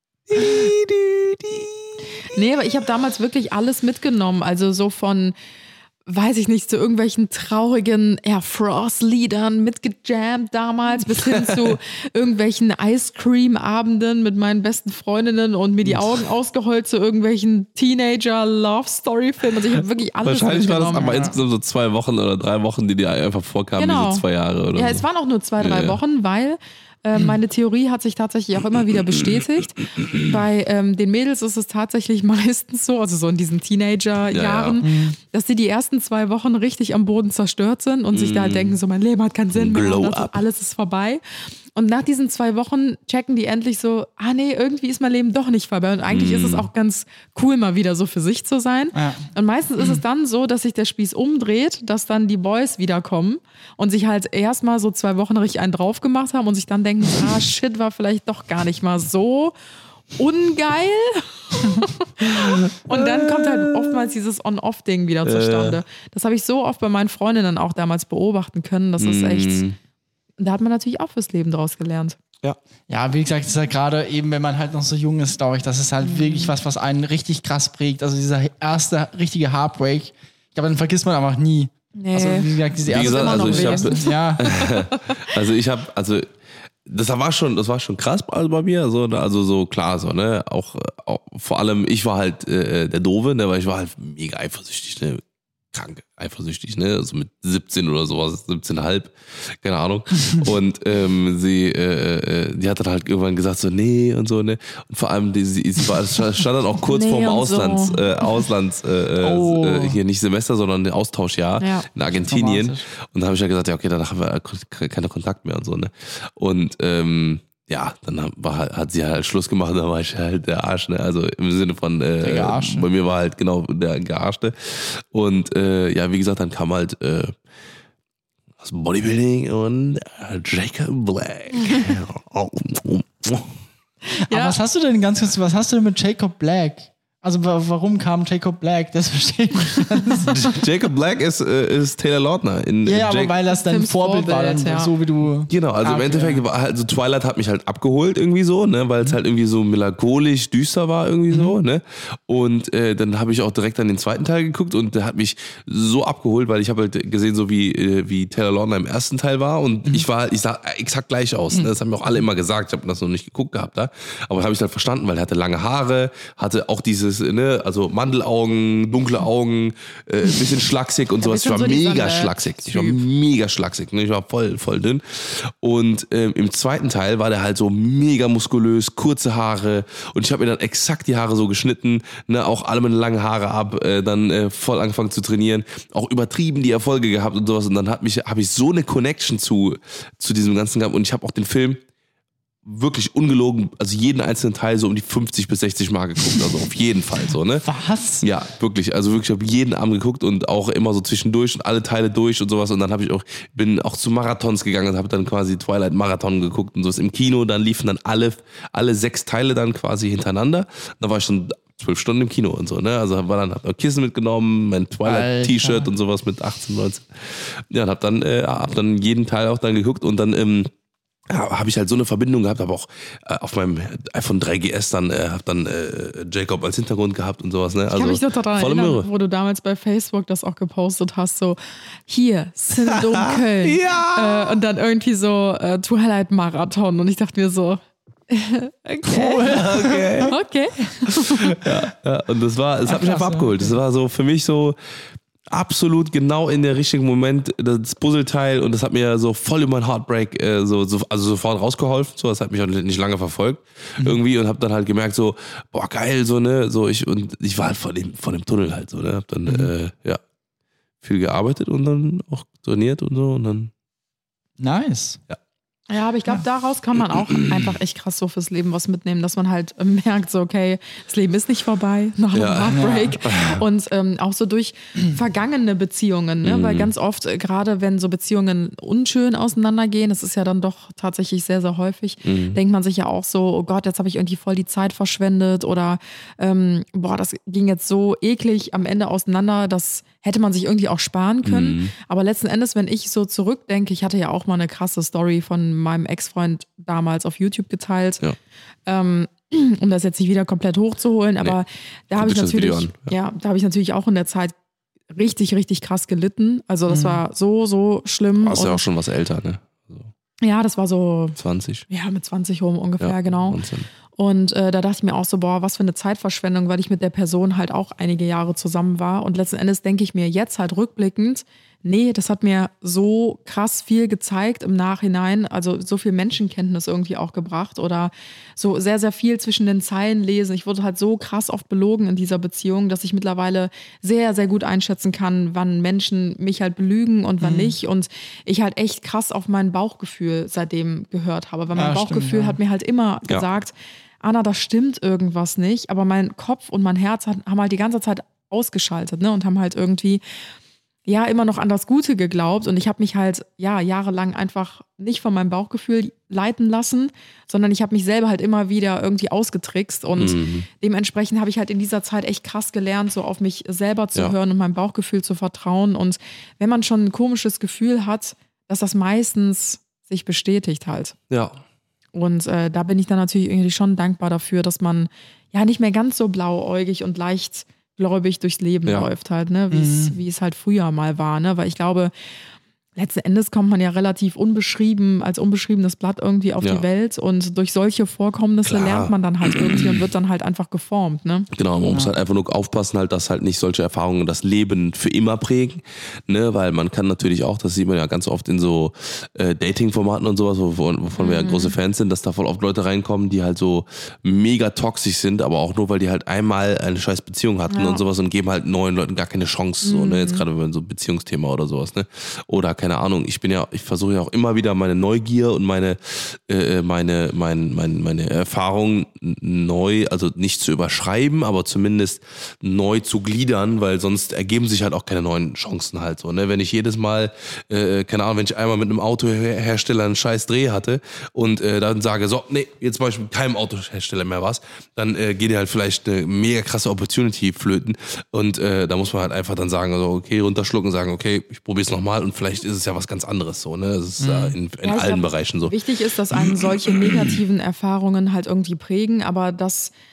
Nee, aber ich habe damals wirklich alles mitgenommen. Also so von, weiß ich nicht, zu irgendwelchen traurigen Air Frost-Liedern mitgejammt damals, bis hin zu irgendwelchen Ice Cream-Abenden mit meinen besten Freundinnen und mir die Augen ausgeheult zu irgendwelchen Teenager-Love-Story-Filmen. Also ich habe wirklich alles Wahrscheinlich war das mitgenommen. aber insgesamt so zwei Wochen oder drei Wochen, die dir einfach vorkamen, Genau. diese zwei Jahre oder Ja, so. es waren auch nur zwei, drei Ja, ja. Wochen, weil äh, meine Theorie hat sich tatsächlich auch immer wieder bestätigt. Bei ähm, den Mädels ist es tatsächlich meistens so, also so in diesen Teenager-Jahren, dass die die ersten zwei Wochen richtig am Boden zerstört sind und sich da halt denken, so mein Leben hat keinen Sinn mehr, Glow und das, up. alles ist vorbei. Und nach diesen zwei Wochen checken die endlich so, ah nee, irgendwie ist mein Leben doch nicht vorbei. Und eigentlich ist es auch ganz cool, mal wieder so für sich zu sein. Ja. Und meistens ist es dann so, dass sich der Spieß umdreht, dass dann die Boys wiederkommen und sich halt erstmal so zwei Wochen richtig einen drauf gemacht haben und sich dann denken, ah shit, war vielleicht doch gar nicht mal so ungeil. Und dann kommt halt oftmals dieses On-Off-Ding wieder zustande. Das habe ich so oft bei meinen Freundinnen auch damals beobachten können. Das ist echt, da hat man natürlich auch fürs Leben draus gelernt. Ja, wie gesagt, das ist halt gerade eben, wenn man halt noch so jung ist, glaube ich, das ist halt wirklich was, was einen richtig krass prägt. Also dieser erste richtige Heartbreak, ich glaube, den vergisst man einfach nie. Nee. Also wie gesagt, diese Wie erste gesagt, also ich hab, ja, also ich habe, also das war schon, das war schon krass also bei mir, so, ne? Also so klar, so ne, auch, auch vor allem ich war halt äh, der Doofe, ne, weil ich war halt mega eifersüchtig, ne, krank eifersüchtig, ne, also mit siebzehn oder sowas, siebzehn Komma fünf, keine Ahnung. Und ähm, sie, äh, äh, die hat dann halt irgendwann gesagt so, nee und so, ne, und vor allem die, sie, sie war, stand dann auch kurz Nee vorm und Auslands, so. äh, Auslands, äh, Oh. äh, hier nicht Semester, sondern Austauschjahr Ja. in Argentinien. Dramatisch. Und da habe ich ja gesagt, ja, okay, danach haben wir keine Kontakt mehr und so, ne? Und ähm, ja, dann war halt, hat sie halt Schluss gemacht, da war ich halt der Arsch, ne? Also im Sinne von, äh, Der Gearschte. bei mir war halt genau der Gearschte. Und äh, ja, wie gesagt, dann kam halt äh, das Bodybuilding und äh, Jacob Black. Aber was hast du denn ganz kurz, was hast du denn mit Jacob Black? Also wa- warum kam Jacob Black? Das verstehe ich nicht. Jacob Black ist, äh, ist Taylor Lautner. In, Ja, in aber Jake- weil das dein Tims Vorbild war, dann Vorbild, ja. so wie du. Genau, also Ah, im okay. Endeffekt war halt so Twilight hat mich halt abgeholt irgendwie so, ne, weil es halt irgendwie so melancholisch düster war irgendwie so, ne? Und äh, dann habe ich auch direkt an den zweiten Teil geguckt und der hat mich so abgeholt, weil ich habe halt gesehen, so wie äh, wie Taylor Lautner im ersten Teil war und ich war halt, ich sah exakt gleich aus, ne? Das haben mir auch alle immer gesagt, ich habe das noch nicht geguckt gehabt da, aber habe ich halt verstanden, weil er hatte lange Haare, hatte auch dieses dieses, ne, also Mandelaugen, dunkle Augen, äh, ein bisschen schlaksig und sowas. Ich war so mega schlaksig. Ich war Typ. mega schlaksig. Ne? Ich war voll, voll dünn. Und ähm, im zweiten Teil war der halt so mega muskulös, kurze Haare. Und ich habe mir dann exakt die Haare so geschnitten, ne, auch alle mit langen Haare ab, äh, dann äh, voll angefangen zu trainieren, auch übertrieben die Erfolge gehabt und sowas. Und dann hat mich, habe ich so eine Connection zu, zu diesem ganzen gehabt. Und ich habe auch den Film wirklich ungelogen, also jeden einzelnen Teil so um die fünfzig bis sechzig Mal geguckt, also auf jeden Fall so, ne? Was? Ja, wirklich, also wirklich, ich habe jeden Abend geguckt und auch immer so zwischendurch und alle Teile durch und sowas und dann habe ich auch, bin auch zu Marathons gegangen und habe dann quasi Twilight Marathon geguckt und sowas im Kino, dann liefen dann alle, alle sechs Teile dann quasi hintereinander, da war ich schon zwölf Stunden im Kino und so, ne, also war dann, hab noch Kissen mitgenommen, mein Twilight-T-Shirt und sowas mit achtzehn, neunzehn, ja, und hab dann, äh, hab dann jeden Teil auch dann geguckt und dann, ähm, ja, habe ich halt so eine Verbindung gehabt, aber auch äh, auf meinem iPhone drei G S dann, äh, hab dann äh, Jacob als Hintergrund gehabt und sowas, ne? Also ich kann mich noch daran volle erinnern, Möhre. wo du damals bei Facebook das auch gepostet hast, so hier, Syndrom Köln. Ja! Äh, und dann irgendwie so äh, Twilight Marathon und ich dachte mir so, okay. Okay. Okay. Ja, und das war, es hat mich einfach krass, abgeholt. Das war so für mich so absolut genau in der richtigen Moment das Puzzleteil und das hat mir so voll über mein Heartbreak äh, so, so, also sofort rausgeholfen. So, das hat mich auch nicht lange verfolgt mhm. irgendwie und habe dann halt gemerkt so, boah geil so ne, so ich und ich war halt vor dem vor dem Tunnel halt so ne, hab dann mhm. äh, ja viel gearbeitet und dann auch trainiert und so und dann nice. Ja. Ja, aber ich glaube, daraus kann man auch einfach echt krass so fürs Leben was mitnehmen, dass man halt äh, merkt, so okay, das Leben ist nicht vorbei nach einem Ja. Heartbreak. Und ähm, auch so durch vergangene Beziehungen, ne? Mhm. Weil ganz oft, äh, gerade wenn so Beziehungen unschön auseinandergehen, das ist ja dann doch tatsächlich sehr, sehr häufig, Mhm. denkt man sich ja auch so, oh Gott, jetzt habe ich irgendwie voll die Zeit verschwendet oder ähm, boah, das ging jetzt so eklig am Ende auseinander, das hätte man sich irgendwie auch sparen können. Mhm. Aber letzten Endes, wenn ich so zurückdenke, ich hatte ja auch mal eine krasse Story von meinem Ex-Freund damals auf YouTube geteilt, Ja. ähm, um das jetzt nicht wieder komplett hochzuholen, aber da habe ich Guckt euch das Video natürlich, an, ja. da habe ich natürlich auch in der Zeit richtig, richtig krass gelitten. Also das war so, so schlimm. warst ja Und auch schon was älter, ne? So ja, das war so, zwanzig. ja, mit zwanzig rum ungefähr, Ja, genau. Wahnsinn. Und äh, da dachte ich mir auch so, boah, was für eine Zeitverschwendung, weil ich mit der Person halt auch einige Jahre zusammen war. Und letzten Endes denke ich mir jetzt halt rückblickend, nee, das hat mir so krass viel gezeigt im Nachhinein, also so viel Menschenkenntnis irgendwie auch gebracht oder so sehr, sehr viel zwischen den Zeilen lesen. Ich wurde halt so krass oft belogen in dieser Beziehung, dass ich mittlerweile sehr, sehr gut einschätzen kann, wann Menschen mich halt belügen und wann nicht. Und ich halt echt krass auf mein Bauchgefühl seitdem gehört habe, weil mein Ja, Bauchgefühl stimmt, ja. hat mir halt immer Ja. gesagt, Anna, da stimmt irgendwas nicht, aber mein Kopf und mein Herz hat, haben halt die ganze Zeit ausgeschaltet, ne, und haben halt irgendwie ja immer noch an das Gute geglaubt und ich habe mich halt ja jahrelang einfach nicht von meinem Bauchgefühl leiten lassen, sondern ich habe mich selber halt immer wieder irgendwie ausgetrickst und Mhm. dementsprechend habe ich halt in dieser Zeit echt krass gelernt, so auf mich selber zu Ja. hören und meinem Bauchgefühl zu vertrauen und wenn man schon ein komisches Gefühl hat, dass das meistens sich bestätigt halt. Ja. Und äh, da bin ich dann natürlich irgendwie schon dankbar dafür, dass man ja nicht mehr ganz so blauäugig und leichtgläubig durchs Leben Ja. läuft halt, ne, wie es wie es halt früher mal war, ne, weil ich glaube, letzten Endes kommt man ja relativ unbeschrieben, als unbeschriebenes Blatt irgendwie auf Ja. die Welt und durch solche Vorkommnisse Klar. lernt man dann halt irgendwie und wird dann halt einfach geformt, ne. Genau, man muss halt einfach nur aufpassen, halt, dass halt nicht solche Erfahrungen das Leben für immer prägen, ne, weil man kann natürlich auch, das sieht man ja ganz oft in so äh, Dating-Formaten und sowas, wovon, wovon wir ja große Fans sind, dass da voll oft Leute reinkommen, die halt so mega toxisch sind, aber auch nur, weil die halt einmal eine scheiß Beziehung hatten Ja. und sowas und geben halt neuen Leuten gar keine Chance, so, ne, jetzt gerade wenn so ein Beziehungsthema oder sowas, ne, oder keine Ahnung, ich bin ja, ich versuche ja auch immer wieder meine Neugier und meine, äh, meine, mein, mein, meine Erfahrungen neu, also nicht zu überschreiben, aber zumindest neu zu gliedern, weil sonst ergeben sich halt auch keine neuen Chancen halt so, ne? Wenn ich jedes Mal, äh, keine Ahnung, wenn ich einmal mit einem Autohersteller einen scheiß Dreh hatte und äh, dann sage, so, nee, jetzt zum Beispiel keinem Autohersteller mehr was, dann äh, geht dir halt vielleicht eine mega krasse Opportunity flöten und äh, da muss man halt einfach dann sagen, also okay, runterschlucken und sagen, okay, ich probiere es nochmal und vielleicht ist es ja was ganz anderes so, ne? Das ist äh, in, in Ja, ich allen glaub, Bereichen so. Wichtig ist, dass einen solche negativen Erfahrungen halt irgendwie prägen, aber dass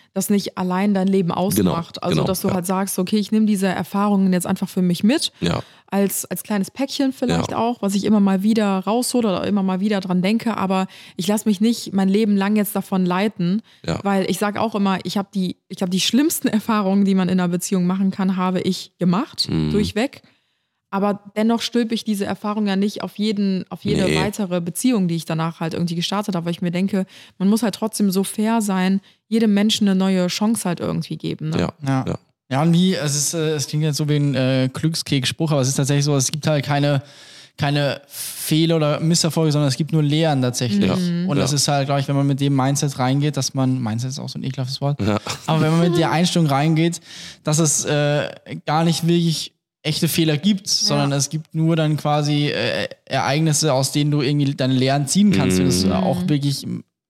das nicht allein dein Leben ausmacht. Genau, also, genau, dass du ja. halt sagst, okay, ich nehme diese Erfahrungen jetzt einfach für mich mit. Ja. Als, als kleines Päckchen vielleicht Ja. auch, was ich immer mal wieder raushole oder immer mal wieder dran denke, aber ich lasse mich nicht mein Leben lang jetzt davon leiten, Ja. weil ich sage auch immer, ich habe die, ich habe die schlimmsten Erfahrungen, die man in einer Beziehung machen kann, habe ich gemacht, Mhm. durchweg. Aber dennoch stülpe ich diese Erfahrung ja nicht auf jeden, auf jede Nee. weitere Beziehung, die ich danach halt irgendwie gestartet habe, weil ich mir denke, man muss halt trotzdem so fair sein, jedem Menschen eine neue Chance halt irgendwie geben. Ne? Ja. Ja. Ja. Ja, und wie, es ist, äh, es klingt jetzt so wie ein äh, Glückskeks-Spruch, aber es ist tatsächlich so, es gibt halt keine, keine Fehler oder Misserfolge, sondern es gibt nur Lehren tatsächlich. Ja. Und Ja. das ist halt, glaube ich, wenn man mit dem Mindset reingeht, dass man, Mindset ist auch so ein ekelhaftes Wort, Ja. aber wenn man mit der Einstellung reingeht, dass es äh, gar nicht wirklich echte Fehler gibt, sondern es gibt nur dann quasi äh, Ereignisse, aus denen du irgendwie deine Lehren ziehen kannst, wenn du das äh, auch wirklich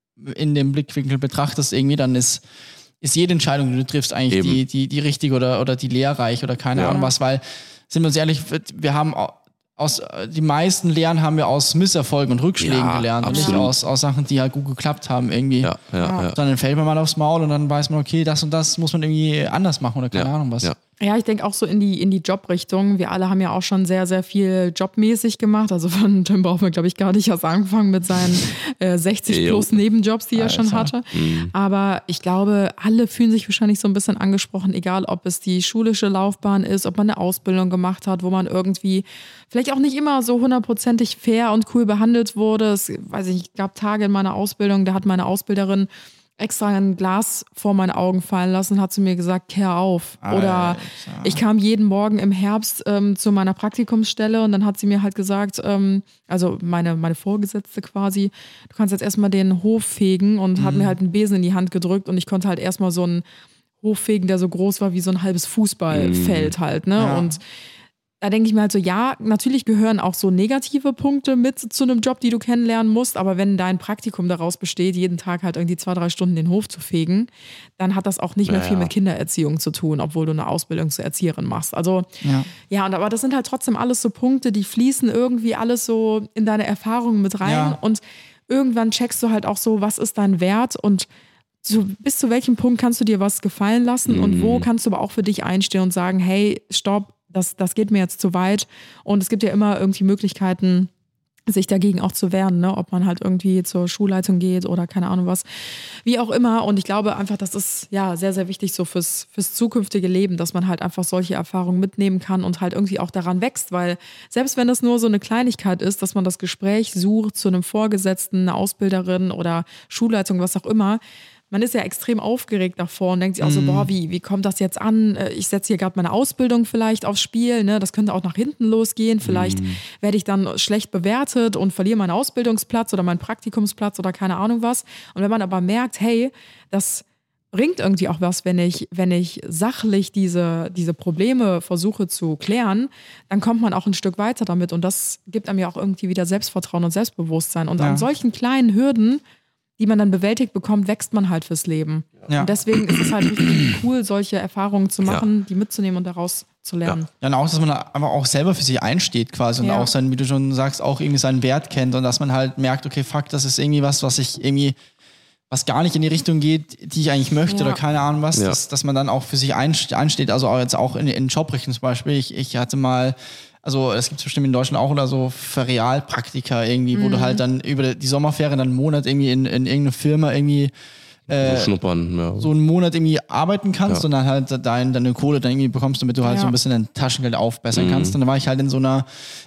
in dem Blickwinkel betrachtest, irgendwie, dann ist ist jede Entscheidung, die du triffst, eigentlich Eben. die, die, die richtige oder, oder die lehrreich oder keine Ja. Ahnung was, weil, sind wir uns ehrlich, wir haben aus, die meisten Lehren haben wir aus Misserfolgen und Rückschlägen Ja, gelernt und nicht absolut. aus, aus Sachen, die halt gut geklappt haben irgendwie. Ja, ja, ja. Dann fällt man mal aufs Maul und dann weiß man, okay, das und das muss man irgendwie anders machen oder keine Ja, Ahnung was. ja. Ja, ich denke auch so in die, in die Jobrichtung. Wir alle haben ja auch schon sehr, sehr viel jobmäßig gemacht. Also von Tim brauchen wir, glaube ich, gar nicht erst angefangen mit seinen äh, sechzig Jo. plus Nebenjobs, die er schon Alter. hatte. Aber ich glaube, alle fühlen sich wahrscheinlich so ein bisschen angesprochen, egal ob es die schulische Laufbahn ist, ob man eine Ausbildung gemacht hat, wo man irgendwie vielleicht auch nicht immer so hundertprozentig fair und cool behandelt wurde. Es, weiß ich, es gab Tage in meiner Ausbildung, da hat meine Ausbilderin extra ein Glas vor meine Augen fallen lassen und hat zu mir gesagt, kehr auf. Oder Alter. ich kam jeden Morgen im Herbst ähm, zu meiner Praktikumsstelle und dann hat sie mir halt gesagt, ähm, also meine, meine Vorgesetzte quasi, du kannst jetzt erstmal den Hof fegen und hat mir halt einen Besen in die Hand gedrückt und ich konnte halt erstmal so einen Hof fegen, der so groß war wie so ein halbes Fußballfeld halt, ne? Ja. Und da denke ich mir halt so, ja, natürlich gehören auch so negative Punkte mit zu einem Job, die du kennenlernen musst, aber wenn dein Praktikum daraus besteht, jeden Tag halt irgendwie zwei, drei Stunden den Hof zu fegen, dann hat das auch nicht mehr Ja, viel ja. mit Kindererziehung zu tun, obwohl du eine Ausbildung zur Erzieherin machst. Also Ja. ja, und aber das sind halt trotzdem alles so Punkte, die fließen irgendwie alles so in deine Erfahrungen mit rein Ja. und irgendwann checkst du halt auch so, was ist dein Wert und so, bis zu welchem Punkt kannst du dir was gefallen lassen und wo kannst du aber auch für dich einstehen und sagen, hey, stopp, das, das geht mir jetzt zu weit. Und es gibt ja immer irgendwie Möglichkeiten, sich dagegen auch zu wehren, ne? Ob man halt irgendwie zur Schulleitung geht oder keine Ahnung was, wie auch immer. Und ich glaube einfach, das ist ja sehr, sehr wichtig so fürs, fürs zukünftige Leben, dass man halt einfach solche Erfahrungen mitnehmen kann und halt irgendwie auch daran wächst, weil selbst wenn das nur so eine Kleinigkeit ist, dass man das Gespräch sucht zu einem Vorgesetzten, einer Ausbilderin oder Schulleitung, was auch immer, man ist ja extrem aufgeregt davor und denkt sich auch so, boah, wie, wie kommt das jetzt an? Ich setze hier gerade meine Ausbildung vielleicht aufs Spiel, ne? Das könnte auch nach hinten losgehen. Vielleicht werde ich dann schlecht bewertet und verliere meinen Ausbildungsplatz oder meinen Praktikumsplatz oder keine Ahnung was. Und wenn man aber merkt, hey, das bringt irgendwie auch was, wenn ich, wenn ich sachlich diese, diese Probleme versuche zu klären, dann kommt man auch ein Stück weiter damit und das gibt einem ja auch irgendwie wieder Selbstvertrauen und Selbstbewusstsein. Und Ja. an solchen kleinen Hürden, die man dann bewältigt bekommt, wächst man halt fürs Leben. Ja. Und deswegen ist es halt richtig cool, solche Erfahrungen zu machen, die mitzunehmen und daraus zu lernen. Dann auch, dass man da einfach auch selber für sich einsteht quasi und Ja. auch sein, wie du schon sagst, auch irgendwie seinen Wert kennt und dass man halt merkt, okay, fuck, das ist irgendwie was, was ich irgendwie, was gar nicht in die Richtung geht, die ich eigentlich möchte Ja. oder keine Ahnung was, Ja. dass, dass man dann auch für sich einst- einsteht, also auch jetzt auch in, in Jobrichtung zum Beispiel. Ich, ich hatte mal, also es gibt bestimmt in Deutschland auch oder so für Realpraktika irgendwie, wo du halt dann über die Sommerferien dann einen Monat irgendwie in, in irgendeine Firma irgendwie So schnuppern, ja. so einen Monat irgendwie arbeiten kannst Ja. und dann halt dein, deine Kohle dann irgendwie bekommst, damit du halt Ja. so ein bisschen dein Taschengeld aufbessern kannst. Und dann war ich halt in so einer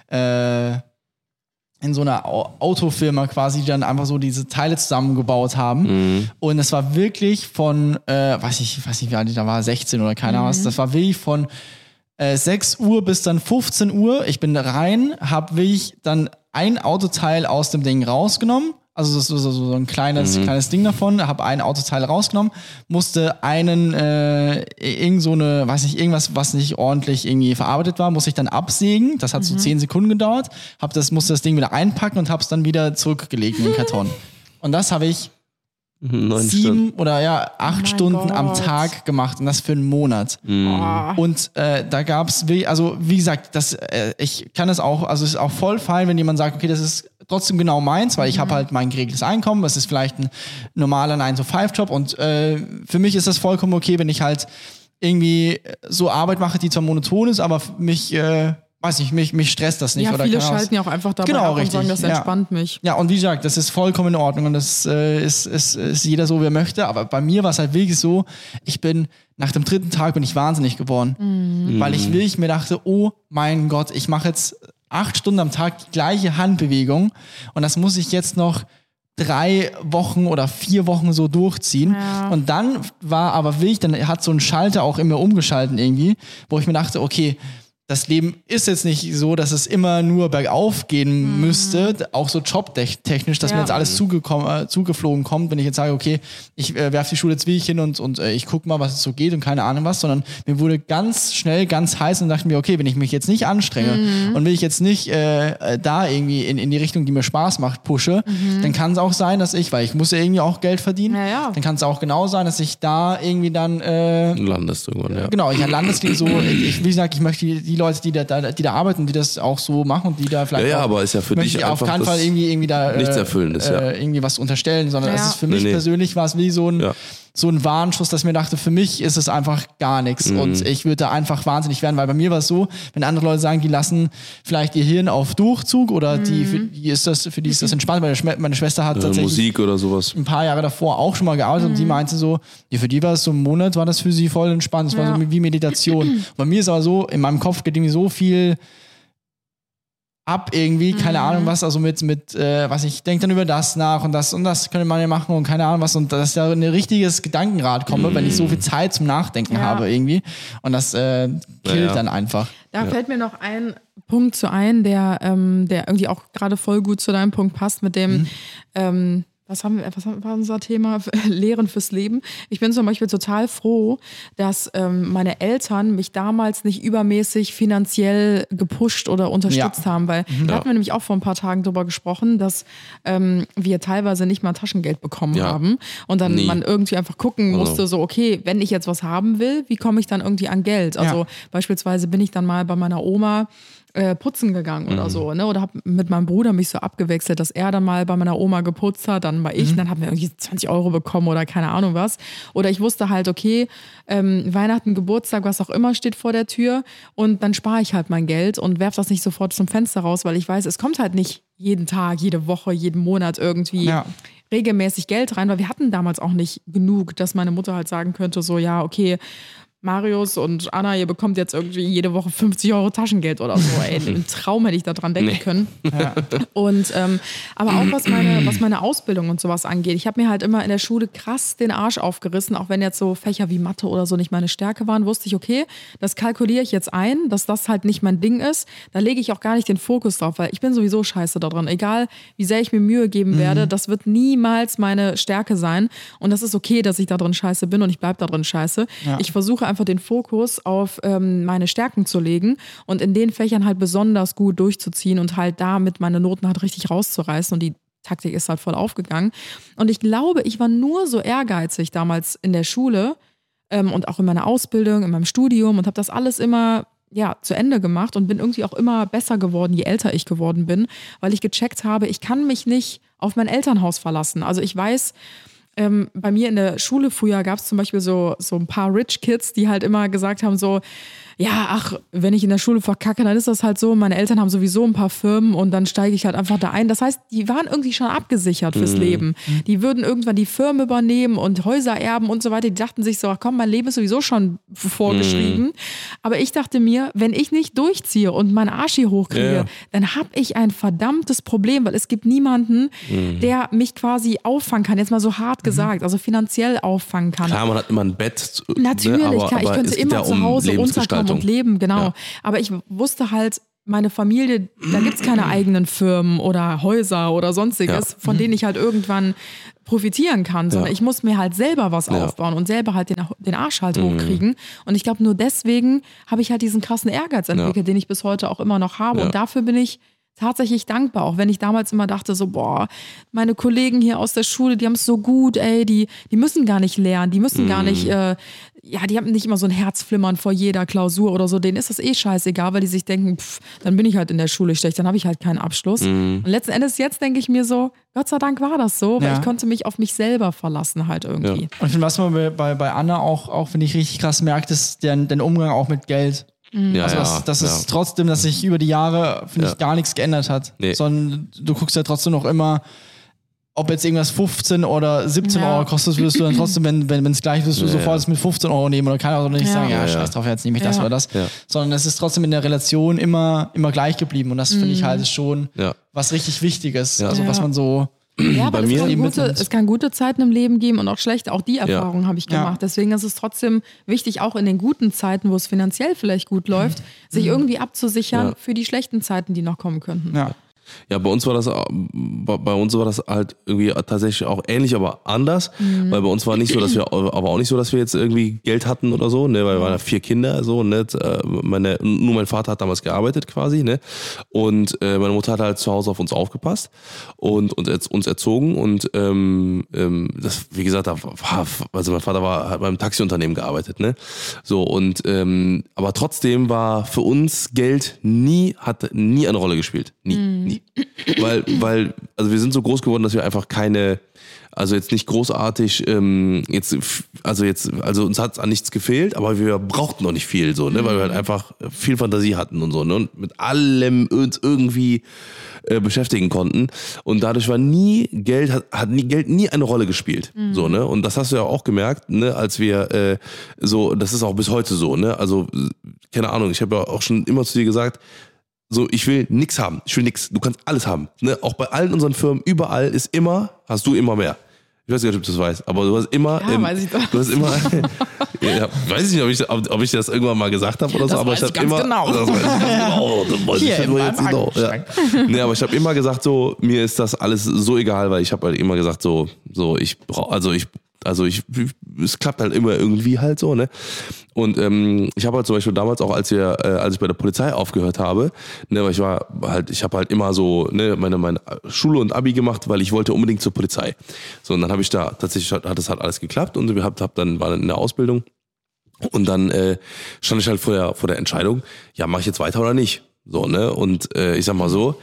äh, in so einer Au- Autofirma quasi, die dann einfach so diese Teile zusammengebaut haben. Und es war wirklich von, äh, weiß ich, weiß nicht, wie alt ich da war, sechzehn oder keine Ahnung was, das war wirklich von äh, sechs Uhr bis dann fünfzehn Uhr. Ich bin rein, hab wirklich dann ein Autoteil aus dem Ding rausgenommen. Also das ist so, so, so ein kleines, kleines Ding davon, habe ein Autoteil rausgenommen, musste einen, äh, irgend so eine, weiß nicht, irgendwas, was nicht ordentlich irgendwie verarbeitet war, musste ich dann absägen. Das hat so zehn Sekunden gedauert, hab das, musste das Ding wieder einpacken und habe es dann wieder zurückgelegt in den Karton. Und das habe ich Neun sieben Stunden. oder ja, acht mein Stunden am Gott. Tag gemacht und das für einen Monat. Ah. Und äh, da gab's, wie- also wie gesagt, das, äh, ich kann das auch, also es ist auch voll fein, wenn jemand sagt, okay, das ist trotzdem genau meins, weil ich habe halt mein geregeltes Einkommen, das ist vielleicht ein normaler nine to five Job und äh, für mich ist das vollkommen okay, wenn ich halt irgendwie so Arbeit mache, die zwar monoton ist, aber mich, äh, weiß nicht, mich, mich stresst das nicht. Ja, oder viele keine Ahnung. schalten ja auch einfach dabei Genau, ab richtig. und sagen, das Ja. entspannt mich. Ja, und wie gesagt, das ist vollkommen in Ordnung und das äh, ist, ist, ist jeder so, wie er möchte. Aber bei mir war es halt wirklich so, ich bin nach dem dritten Tag bin ich wahnsinnig geworden. Mhm. Weil ich wirklich mir dachte, oh mein Gott, ich mache jetzt acht Stunden am Tag die gleiche Handbewegung und das muss ich jetzt noch drei Wochen oder vier Wochen so durchziehen. Ja. Und dann war aber wirklich, dann hat so ein Schalter auch immer umgeschalten irgendwie, wo ich mir dachte, okay, das Leben ist jetzt nicht so, dass es immer nur bergauf gehen mhm. müsste, auch so jobtechnisch, dass ja. mir jetzt alles zugekommen, äh, zugeflogen kommt, wenn ich jetzt sage, okay, ich äh, werfe die Schule jetzt wirklich hin und, und äh, ich gucke mal, was es so geht und keine Ahnung was, sondern mir wurde ganz schnell ganz heiß und dachte mir, okay, wenn ich mich jetzt nicht anstrenge mhm. und will ich jetzt nicht äh, da irgendwie in, in die Richtung, die mir Spaß macht, pushe, mhm. dann kann es auch sein, dass ich, weil ich muss ja irgendwie auch Geld verdienen, ja, ja. dann kann es auch genau sein, dass ich da irgendwie dann äh, landest irgendwann, ja. Genau, ich landest so, ich, wie gesagt, ich möchte die, die Leute, die da, die da arbeiten, die das auch so machen und die da vielleicht Ja, ja, auch, aber ist ja für dich ich auf einfach keinen Fall das irgendwie, irgendwie da nichts äh, Erfüllendes, ja. äh, irgendwie was unterstellen, sondern Ja. es ist für mich Nee, nee. persönlich war es wie so ein, Ja. so ein Warnschuss, dass ich mir dachte, für mich ist es einfach gar nichts Mhm. und ich würde da einfach wahnsinnig werden, weil bei mir war es so, wenn andere Leute sagen, die lassen vielleicht ihr Hirn auf Durchzug oder Mhm. die, für die ist das, für die ist das entspannt, meine, Schme- meine Schwester hat äh, tatsächlich Musik oder sowas. ein paar Jahre davor auch schon mal gearbeitet und die meinte so, ja, für die war es so ein Monat, war das für sie voll entspannt, es war Ja. so wie Meditation. Bei mir ist aber so, in meinem Kopf geht irgendwie so viel ab irgendwie, keine Mhm. Ahnung was, also mit, mit äh, was ich denke dann über das nach und das und das könnte man ja machen und keine Ahnung was und dass ich da in ein richtiges Gedankenrad komme, Mhm. wenn ich so viel Zeit zum Nachdenken Ja. habe irgendwie und das äh, killt Ja. dann einfach. Da fällt mir noch ein Punkt zu ein, der, ähm, der irgendwie auch gerade voll gut zu deinem Punkt passt, mit dem, Mhm. ähm, was haben wir, was war unser Thema? Lehren fürs Leben. Ich bin zum Beispiel total froh, dass ähm, meine Eltern mich damals nicht übermäßig finanziell gepusht oder unterstützt Ja. haben, weil Mhm. da hatten wir nämlich auch vor ein paar Tagen drüber gesprochen, dass ähm, wir teilweise nicht mal Taschengeld bekommen Ja. haben und dann Nie. man irgendwie einfach gucken musste, so okay, wenn ich jetzt was haben will, wie komme ich dann irgendwie an Geld? Also Ja. beispielsweise bin ich dann mal bei meiner Oma äh, putzen gegangen oder so, ne? Oder habe mit meinem Bruder mich so abgewechselt, dass er dann mal bei meiner Oma geputzt hat, dann mal ich, dann haben wir irgendwie zwanzig Euro bekommen oder keine Ahnung was. Oder ich wusste halt, okay, ähm, Weihnachten, Geburtstag, was auch immer steht vor der Tür und dann spare ich halt mein Geld und werfe das nicht sofort zum Fenster raus, weil ich weiß, es kommt halt nicht jeden Tag, jede Woche, jeden Monat irgendwie Ja. regelmäßig Geld rein, weil wir hatten damals auch nicht genug, dass meine Mutter halt sagen könnte, so ja, okay, Marius und Anna, ihr bekommt jetzt irgendwie jede Woche fünfzig Euro Taschengeld oder so. Ey, im Traum hätte ich da dran denken Nee. können. Und ähm, aber auch was meine, was meine Ausbildung und sowas angeht. Ich habe mir halt immer in der Schule krass den Arsch aufgerissen, auch wenn jetzt so Fächer wie Mathe oder so nicht meine Stärke waren, wusste ich, okay, das kalkuliere ich jetzt ein, dass das halt nicht mein Ding ist. Da lege ich auch gar nicht den Fokus drauf, weil ich bin sowieso scheiße da drin. Egal, wie sehr ich mir Mühe geben werde, das wird niemals meine Stärke sein. Und das ist okay, dass ich da drin scheiße bin und ich bleibe da drin scheiße. Ja. Ich versuche einfach den Fokus auf ähm, meine Stärken zu legen und in den Fächern halt besonders gut durchzuziehen und halt damit meine Noten halt richtig rauszureißen und die Taktik ist halt voll aufgegangen. Und ich glaube, ich war nur so ehrgeizig damals in der Schule ähm, und auch in meiner Ausbildung, in meinem Studium und habe das alles immer ja, zu Ende gemacht und bin irgendwie auch immer besser geworden, je älter ich geworden bin, weil ich gecheckt habe, ich kann mich nicht auf mein Elternhaus verlassen. Also ich weiß, Ähm, bei mir in der Schule früher gab es zum Beispiel so, so ein paar Rich Kids, die halt immer gesagt haben so, ja, ach, wenn ich in der Schule verkacke, dann ist das halt so, meine Eltern haben sowieso ein paar Firmen und dann steige ich halt einfach da ein. Das heißt, die waren irgendwie schon abgesichert fürs Mhm. Leben. Die würden irgendwann die Firmen übernehmen und Häuser erben und so weiter. Die dachten sich so, ach komm, mein Leben ist sowieso schon vorgeschrieben. Mhm. Aber ich dachte mir, wenn ich nicht durchziehe und meinen Arsch hier hochkriege, Ja. dann habe ich ein verdammtes Problem, weil es gibt niemanden, Mhm. der mich quasi auffangen kann, jetzt mal so hart gesagt, also finanziell auffangen kann. Klar, man hat immer ein Bett. Natürlich, ne, aber, klar, ich aber könnte es geht immer ja zu um Hause runterkommen und leben, genau. Ja. Aber ich wusste halt, meine Familie, da gibt es keine eigenen Firmen oder Häuser oder sonstiges, Ja. von denen ich halt irgendwann profitieren kann, sondern Ja. ich muss mir halt selber was Ja. aufbauen und selber halt den, den Arsch halt hochkriegen. Und ich glaube, nur deswegen habe ich halt diesen krassen Ehrgeiz entwickelt, den ich bis heute auch immer noch habe. Ja. Und dafür bin ich tatsächlich dankbar, auch wenn ich damals immer dachte so, boah, meine Kollegen hier aus der Schule, die haben es so gut, ey, die, die müssen gar nicht lernen, die müssen mm. gar nicht, äh, ja, die haben nicht immer so ein Herzflimmern vor jeder Klausur oder so, denen ist das eh scheißegal, weil die sich denken, pff, dann bin ich halt in der Schule schlecht, dann habe ich halt keinen Abschluss. Mm. Und letzten Endes jetzt denke ich mir so, Gott sei Dank war das so, weil ja. ich konnte mich auf mich selber verlassen halt irgendwie. Ja. Und ich finde, was man bei, bei, bei Anna auch, auch finde ich richtig krass merkt, ist der, der Umgang auch mit Geld. Ja, also das, das ja. ist trotzdem, dass sich über die Jahre, finde ja. ich, gar nichts geändert hat. Nee. Sondern du guckst ja trotzdem noch immer, ob jetzt irgendwas fünfzehn oder siebzehn ja. Euro kostet, würdest du dann trotzdem, wenn wenn es gleich ist, du ja, sofort ja. mit fünfzehn Euro nehmen oder kann auch nicht ja. sagen, ja, ja, scheiß drauf, jetzt nehme ich das ja. oder das. Ja. Sondern es ist trotzdem in der Relation immer, immer gleich geblieben. Und das mhm. finde ich halt schon ja. was richtig Wichtiges. Ja. Also was man so... Ja, aber es kann, gute, es kann gute Zeiten im Leben geben und auch schlechte. Auch die Erfahrung ja. habe ich gemacht. Ja. Deswegen ist es trotzdem wichtig, auch in den guten Zeiten, wo es finanziell vielleicht gut läuft, mhm. sich irgendwie abzusichern ja. für die schlechten Zeiten, die noch kommen könnten. Ja. Ja, bei uns war das bei uns war das halt irgendwie tatsächlich auch ähnlich, aber anders, mhm. weil bei uns war nicht so, dass wir aber auch nicht so, dass wir jetzt irgendwie Geld hatten oder so, ne, weil wir waren ja vier Kinder so, ne, meine nur mein Vater hat damals gearbeitet quasi, ne, und äh, meine Mutter hat halt zu Hause auf uns aufgepasst und und uns erzogen und ähm, ähm, das wie gesagt, also mein Vater war hat beim Taxiunternehmen gearbeitet, ne, so und ähm, aber trotzdem war für uns Geld nie hat nie eine Rolle gespielt, nie, mhm. nie. Weil, weil, also wir sind so groß geworden, dass wir einfach keine, also jetzt nicht großartig, ähm, jetzt, also jetzt, also uns hat es an nichts gefehlt, aber wir brauchten noch nicht viel, so, ne, weil wir halt einfach viel Fantasie hatten und so, ne, und mit allem uns irgendwie äh, beschäftigen konnten. Und dadurch war nie Geld, hat, hat nie Geld nie eine Rolle gespielt, mhm. so, ne, und das hast du ja auch gemerkt, ne, als wir äh, so, das ist auch bis heute so, ne, also, keine Ahnung, ich habe ja auch schon immer zu dir gesagt, so, ich will nix haben. Ich will nix. Du kannst alles haben. Ne? Auch bei allen unseren Firmen, überall ist immer, hast du immer mehr. Ich weiß nicht, ob du das weißt, aber du hast immer, ja, ähm, weiß ich doch. du hast immer, ja, weiß ich nicht, ob ich, ob, ob ich das irgendwann mal gesagt habe oder so, das aber weiß ich habe immer, genau. das weiß ich ganz genau, das weiß Hier ich nur jetzt genau. Ja. Nee, aber ich habe immer gesagt, so, mir ist das alles so egal, weil ich habe halt immer gesagt, so, so, ich brauche, also ich Also ich, es klappt halt immer irgendwie halt so, ne? Und ähm, ich habe halt zum Beispiel damals auch, als wir, äh, als ich bei der Polizei aufgehört habe, ne, weil ich war halt, ich habe halt immer so, ne, meine, meine Schule und Abi gemacht, weil ich wollte unbedingt zur Polizei. So, und dann habe ich da tatsächlich hat, hat das halt alles geklappt und wir hab, hab dann war dann in der Ausbildung und dann äh, stand ich halt vor der vor der Entscheidung, ja, mache ich jetzt weiter oder nicht? So, ne? Und äh, ich sag mal so,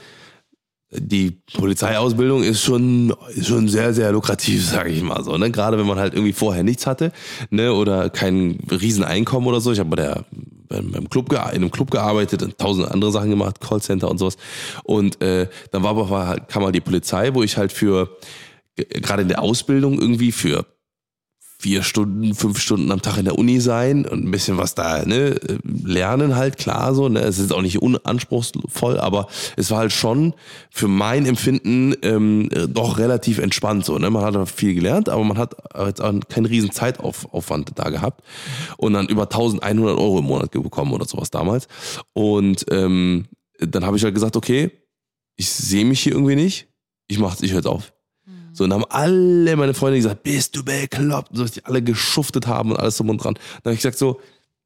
die Polizeiausbildung ist schon ist schon sehr, sehr lukrativ, sage ich mal so, ne? Gerade wenn man halt irgendwie vorher nichts hatte, ne, oder kein Rieseneinkommen oder so. Ich habe bei der beim Club in einem Club gearbeitet und tausend andere Sachen gemacht, Callcenter und sowas. Und äh, dann war aber halt, kam halt die Polizei, wo ich halt für gerade in der Ausbildung irgendwie für vier Stunden, fünf Stunden am Tag in der Uni sein und ein bisschen was da, ne, lernen halt, klar so, ne, es ist auch nicht unanspruchsvoll, aber es war halt schon für mein Empfinden ähm, doch relativ entspannt so, ne, man hat viel gelernt, aber man hat jetzt auch keinen riesen Zeitaufwand da gehabt und dann über eintausendeinhundert Euro im Monat bekommen oder sowas damals und ähm, dann habe ich halt gesagt, okay, ich sehe mich hier irgendwie nicht, ich mach's, ich höre jetzt auf. So, und dann haben alle meine Freunde gesagt, bist du bekloppt? So, dass die alle geschuftet haben und alles drum und dran. Dann habe ich gesagt so,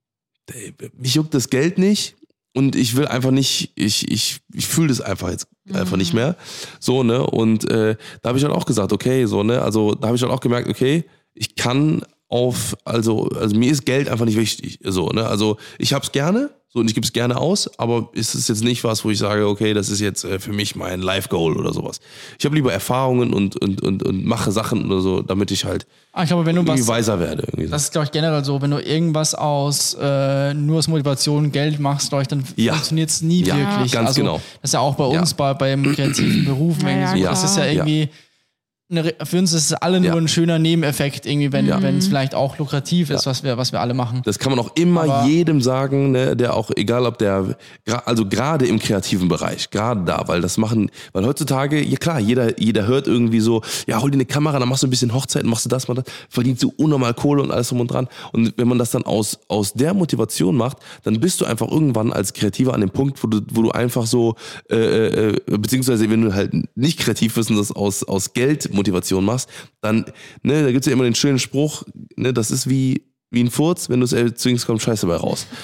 ey, mich juckt das Geld nicht und ich will einfach nicht, ich, ich, ich fühle das einfach jetzt mhm. einfach nicht mehr. So, ne, und äh, da habe ich halt auch gesagt, okay, so, ne, also da habe ich halt auch gemerkt, okay, ich kann auf, also, also mir ist Geld einfach nicht wichtig. So, ne, also ich hab's gerne. So, und ich gebe es gerne aus, aber es ist jetzt nicht was, wo ich sage, okay, das ist jetzt äh, für mich mein Life-Goal oder sowas. Ich habe lieber Erfahrungen und, und, und, und mache Sachen oder so, damit ich halt ah, ich glaube, wenn du irgendwie was, weiser werde. Irgendwie das ist, glaube ich, generell so, wenn du irgendwas aus äh, nur aus Motivation Geld machst, glaube ich, dann ja. funktioniert es nie ja, wirklich. Ganz also, genau. Das ist ja auch bei uns, ja. bei beim kreativen Beruf. Ja, ja, so. Das ist ja irgendwie... Ja. Eine, für uns ist es alle nur ja. ein schöner Nebeneffekt, irgendwie, wenn ja. es vielleicht auch lukrativ ist, ja. was wir, was wir alle machen. Das kann man auch immer aber jedem sagen, ne, der auch, egal ob der, also gerade im kreativen Bereich, gerade da, weil das machen, weil heutzutage, ja klar, jeder, jeder hört irgendwie so, ja, hol dir eine Kamera, dann machst du ein bisschen Hochzeiten, machst du das, machst das, verdienst du unnormal Kohle und alles drum und dran. Und wenn man das dann aus, aus der Motivation macht, dann bist du einfach irgendwann als Kreativer an dem Punkt, wo du, wo du einfach so, äh, äh, beziehungsweise wenn du halt nicht kreativ bist und das aus, aus Geld Motivation machst, dann, ne, da gibt's ja immer den schönen Spruch, ne, das ist wie, wie ein Furz, wenn du es erzwingst, kommt Scheiße bei raus.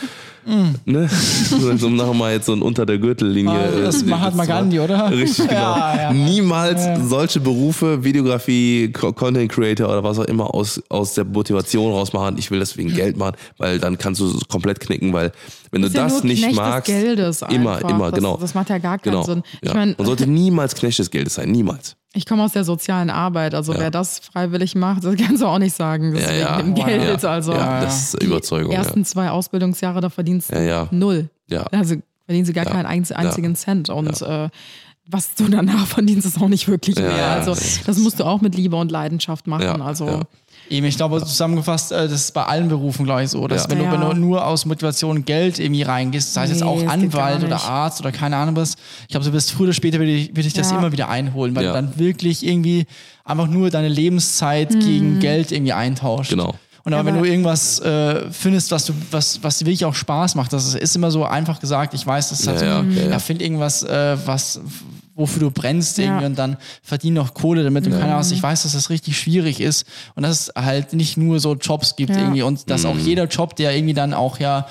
Ne? Um nachher mal jetzt so ein unter der Gürtellinie. Ah, das äh, Mahatma Gandhi, oder? Richtig, genau. Ja, ja. Niemals Ja. solche Berufe, Videografie, Co- Content Creator oder was auch immer aus, aus der Motivation rausmachen, ich will das wegen Geld machen, weil dann kannst du es komplett knicken, weil wenn du ist ja das nur nicht Knecht des magst, Geldes immer, einfach. immer, das, genau. Das macht ja gar keinen genau. Sinn. Ich Ja. meine, Man sollte niemals Knecht des Geldes sein, niemals. ich komme aus der sozialen Arbeit, also Ja. wer das freiwillig macht, das kannst du auch nicht sagen, das Ja, ist ja. wegen dem Oh, Geld. ja. Also ja, das ist die Überzeugung. ersten zwei Ausbildungsjahre, da verdienst du Ja, ja. null. Ja. Also verdienen sie gar Ja. keinen einz- einzigen Ja. Cent. Und äh, was du danach verdienst, ist auch nicht wirklich Ja, mehr. ja, Also das das musst du auch mit Liebe und Leidenschaft machen. Ja, Also ja. Eben, ich glaube, zusammengefasst, äh, das ist bei allen Berufen, glaube ich, so, dass Ja. wenn, du, Ja. wenn du nur aus Motivation Geld irgendwie reingehst, sei es jetzt Nee, auch das geht Anwalt gar oder nicht. Arzt oder keine Ahnung was, ich glaube, du wirst früher oder später würde ich, würde ich das Ja. immer wieder einholen, weil Ja. du dann wirklich irgendwie einfach nur deine Lebenszeit Mhm. gegen Geld irgendwie eintauscht. Genau. Und aber Ja, wenn du aber- irgendwas äh, findest, was du, was, was dir wirklich auch Spaß macht, das ist immer so einfach gesagt, ich weiß, das ist halt Ja, so, ja, ja, ja. find irgendwas, äh, was, wofür du brennst Ja. irgendwie und dann verdien noch Kohle damit und keine Ahnung, ich weiß, dass das richtig schwierig ist und dass es halt nicht nur so Jobs gibt Ja. irgendwie und dass auch jeder Job, der irgendwie dann auch ja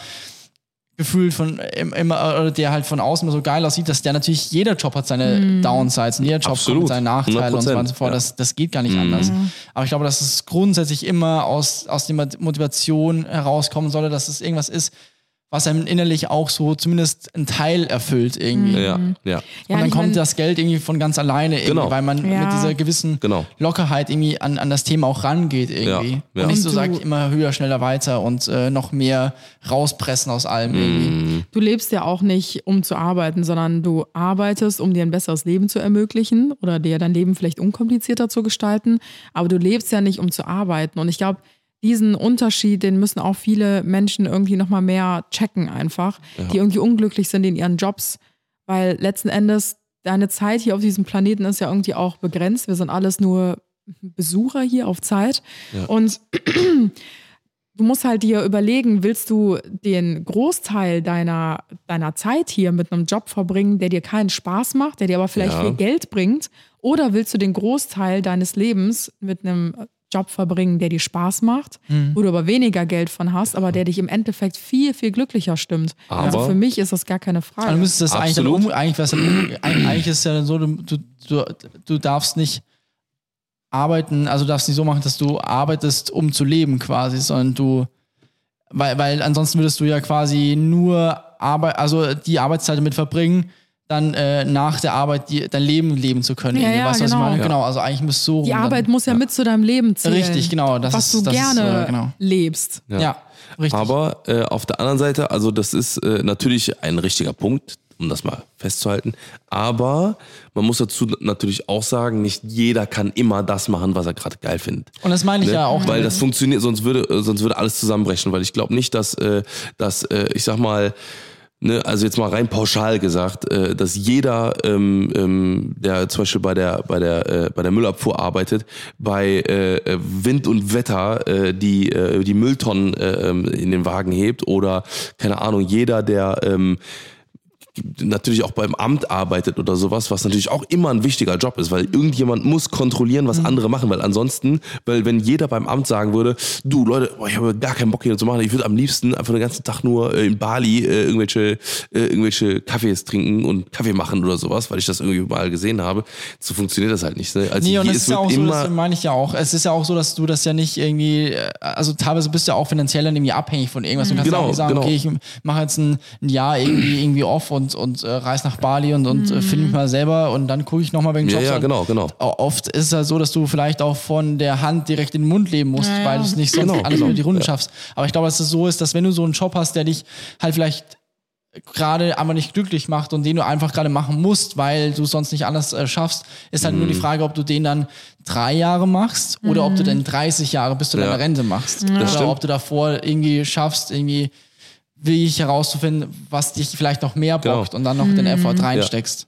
gefühlt von im- immer oder der halt von außen immer so geil aussieht, dass der natürlich jeder Job hat seine Downsides und jeder Job Absolut. kommt mit seinen Nachteilen und so weiter und so fort. Ja. Das, das geht gar nicht anders. Aber ich glaube, dass es grundsätzlich immer aus, aus der Motivation herauskommen solle, dass es irgendwas ist, was einem innerlich auch so zumindest einen Teil erfüllt irgendwie. Ja, ja. Ja, und dann ich kommt mein- das Geld irgendwie von ganz alleine irgendwie, Genau. weil man Ja. mit dieser gewissen Genau. Lockerheit irgendwie an, an das Thema auch rangeht irgendwie. Ja, ja. Und nicht Und so du- sagt, immer höher, schneller, weiter und äh, noch mehr rauspressen aus allem irgendwie. Du lebst ja auch nicht, um zu arbeiten, sondern du arbeitest, um dir ein besseres Leben zu ermöglichen oder dir dein Leben vielleicht unkomplizierter zu gestalten. Aber du lebst ja nicht, um zu arbeiten. Und ich glaube, diesen Unterschied, den müssen auch viele Menschen irgendwie nochmal mehr checken einfach, die irgendwie unglücklich sind in ihren Jobs. Weil letzten Endes, deine Zeit hier auf diesem Planeten ist ja irgendwie auch begrenzt. Wir sind alles nur Besucher hier auf Zeit. Ja. Und du musst halt dir überlegen, willst du den Großteil deiner, deiner Zeit hier mit einem Job verbringen, der dir keinen Spaß macht, der dir aber vielleicht Ja. viel Geld bringt? Oder willst du den Großteil deines Lebens mit einem Job verbringen, der dir Spaß macht, Mhm. wo du aber weniger Geld von hast, aber der dich im Endeffekt viel, viel glücklicher stimmt? also Aber- für mich ist das gar keine Frage. Also du müsstest das eigentlich, dann Absolut. um, eigentlich, was dann um, eigentlich eigentlich ist es ja dann so, du, du, du, du darfst nicht arbeiten, also du darfst nicht so machen, dass du arbeitest, um zu leben quasi, sondern du, weil, weil ansonsten würdest du ja quasi nur Arbeit, also die Arbeitszeit damit verbringen, dann äh, nach der Arbeit die, dein Leben leben zu können. Ja, irgendwie. ja, weißt du, was ich genau. meine? Ja. Genau, also eigentlich müsst so Die rum Arbeit dann, muss ja, mit zu deinem Leben zählen. Richtig, genau, das was ist- du das ist, gerne äh, genau. lebst. Ja, richtig. Aber äh, auf der anderen Seite, also das ist äh, natürlich ein richtiger Punkt, um das mal festzuhalten. Aber man muss dazu natürlich auch sagen, nicht jeder kann immer das machen, was er gerade geil findet. Und das meine ich Ne? ja auch. Weil das funktioniert, sonst würde, äh, sonst würde alles zusammenbrechen. Weil ich glaube nicht, dass, äh, dass äh, ich sag mal, ne, also jetzt mal rein pauschal gesagt, äh, dass jeder, ähm, ähm, der zum Beispiel bei der bei der äh, bei der Müllabfuhr arbeitet, bei äh, Wind und Wetter äh, die äh, die Mülltonnen äh, in den Wagen hebt oder keine Ahnung, jeder, der ähm, natürlich auch beim Amt arbeitet oder sowas, was natürlich auch immer ein wichtiger Job ist, weil irgendjemand muss kontrollieren, was andere machen, weil ansonsten, weil wenn jeder beim Amt sagen würde, du Leute, boah, ich habe gar keinen Bock hier zu machen, ich würde am liebsten einfach den ganzen Tag nur äh, in Bali äh, irgendwelche äh, irgendwelche Kaffees trinken und Kaffee machen oder sowas, weil ich das irgendwie überall gesehen habe, so funktioniert das halt nicht. Ne? Also Nee, und je- es ist ja wird auch so, immer das meine ich ja auch. Es ist ja auch so, dass du das ja nicht irgendwie, äh, also teilweise bist du ja auch finanziell dann irgendwie abhängig von irgendwas. Du kannst Genau, ja auch nicht sagen, genau. okay, ich mache jetzt ein, ein Jahr irgendwie irgendwie off und, und äh, reise nach Bali und, und äh, film mich mal selber und dann gucke ich nochmal wegen ja, Jobs. ja, Und genau, genau. Oft ist es ja so, dass du vielleicht auch von der Hand direkt in den Mund leben musst, Ja, ja. weil du es nicht sonst Genau, alles genau. über die Runde Ja. schaffst. Aber ich glaube, dass es so ist, dass wenn du so einen Job hast, der dich halt vielleicht gerade einfach nicht glücklich macht und den du einfach gerade machen musst, weil du es sonst nicht anders äh, schaffst, ist halt nur Mhm. die Frage, ob du den dann drei Jahre machst oder ob du den dreißig Jahre bis zu Ja. deiner Rente machst. Das Oder stimmt. ob du davor irgendwie schaffst, irgendwie wirklich herauszufinden, was dich vielleicht noch mehr Genau. bockt und dann noch den Effort reinsteckst.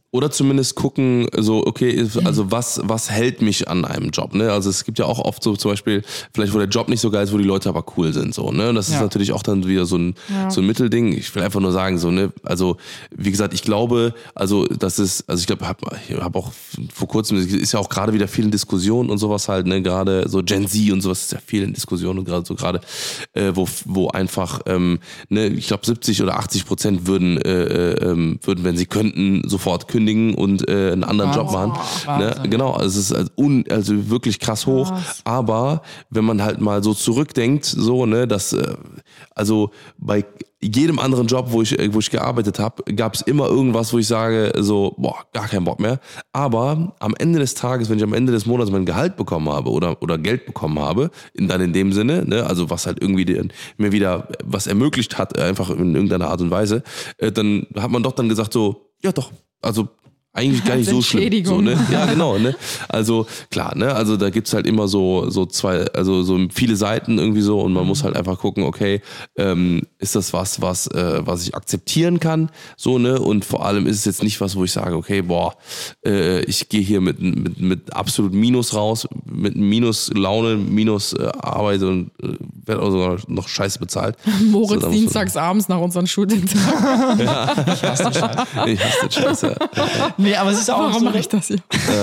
Oder zumindest gucken, so, okay, also was, was hält mich an einem Job, ne? Also es gibt ja auch oft so zum Beispiel, vielleicht wo der Job nicht so geil ist, wo die Leute aber cool sind, so, ne? Und das ist Ja. natürlich auch dann wieder so ein, Ja. so ein Mittelding. Ich will einfach nur sagen, so, ne? Also, wie gesagt, ich glaube, also, das ist, also ich glaube, hab, ich hab auch vor kurzem, ist ja auch gerade wieder viel in Diskussion und sowas halt, ne? Gerade so Gen Z und sowas ist ja viel in Diskussion und gerade so gerade, äh, wo, wo einfach, ähm, ne? Ich glaube, siebzig oder achtzig Prozent würden, äh, ähm, würden, wenn sie könnten, sofort kündigen und äh, einen anderen Job machen. Ne? Wahnsinn. Genau, also es ist also, un, also wirklich krass hoch. Krass. Aber wenn man halt mal so zurückdenkt, so, ne, dass, äh, also bei jedem anderen Job, wo ich, wo ich gearbeitet habe, gab es immer irgendwas, wo ich sage, so, boah, gar keinen Bock mehr. Aber am Ende des Tages, wenn ich am Ende des Monats mein Gehalt bekommen habe oder, oder Geld bekommen habe, in, dann in dem Sinne, ne, also was halt irgendwie den, mir wieder was ermöglicht hat, einfach in irgendeiner Art und Weise, äh, dann hat man doch dann gesagt so, ja doch, also eigentlich gar nicht Als so schlimm. So, Entschädigung. ne? Ja, genau, ne? Also klar, ne? Also da gibt's halt immer so, so zwei, also so viele Seiten irgendwie so und man muss halt einfach gucken, okay, ähm, ist das was, was, äh, was ich akzeptieren kann, so, ne? Und vor allem ist es jetzt nicht was, wo ich sage, okay, boah, äh, ich gehe hier mit, mit, mit absolut Minus raus, mit Minus Laune, Minus äh, Arbeit und äh, werde auch sogar noch scheiße bezahlt. Moritz So, da musst du- dienstags abends nach unseren Shooting-Tagen. Ich hasse den Scheiß, ja. Nee, aber es ist auch Warum so, mache ich das hier?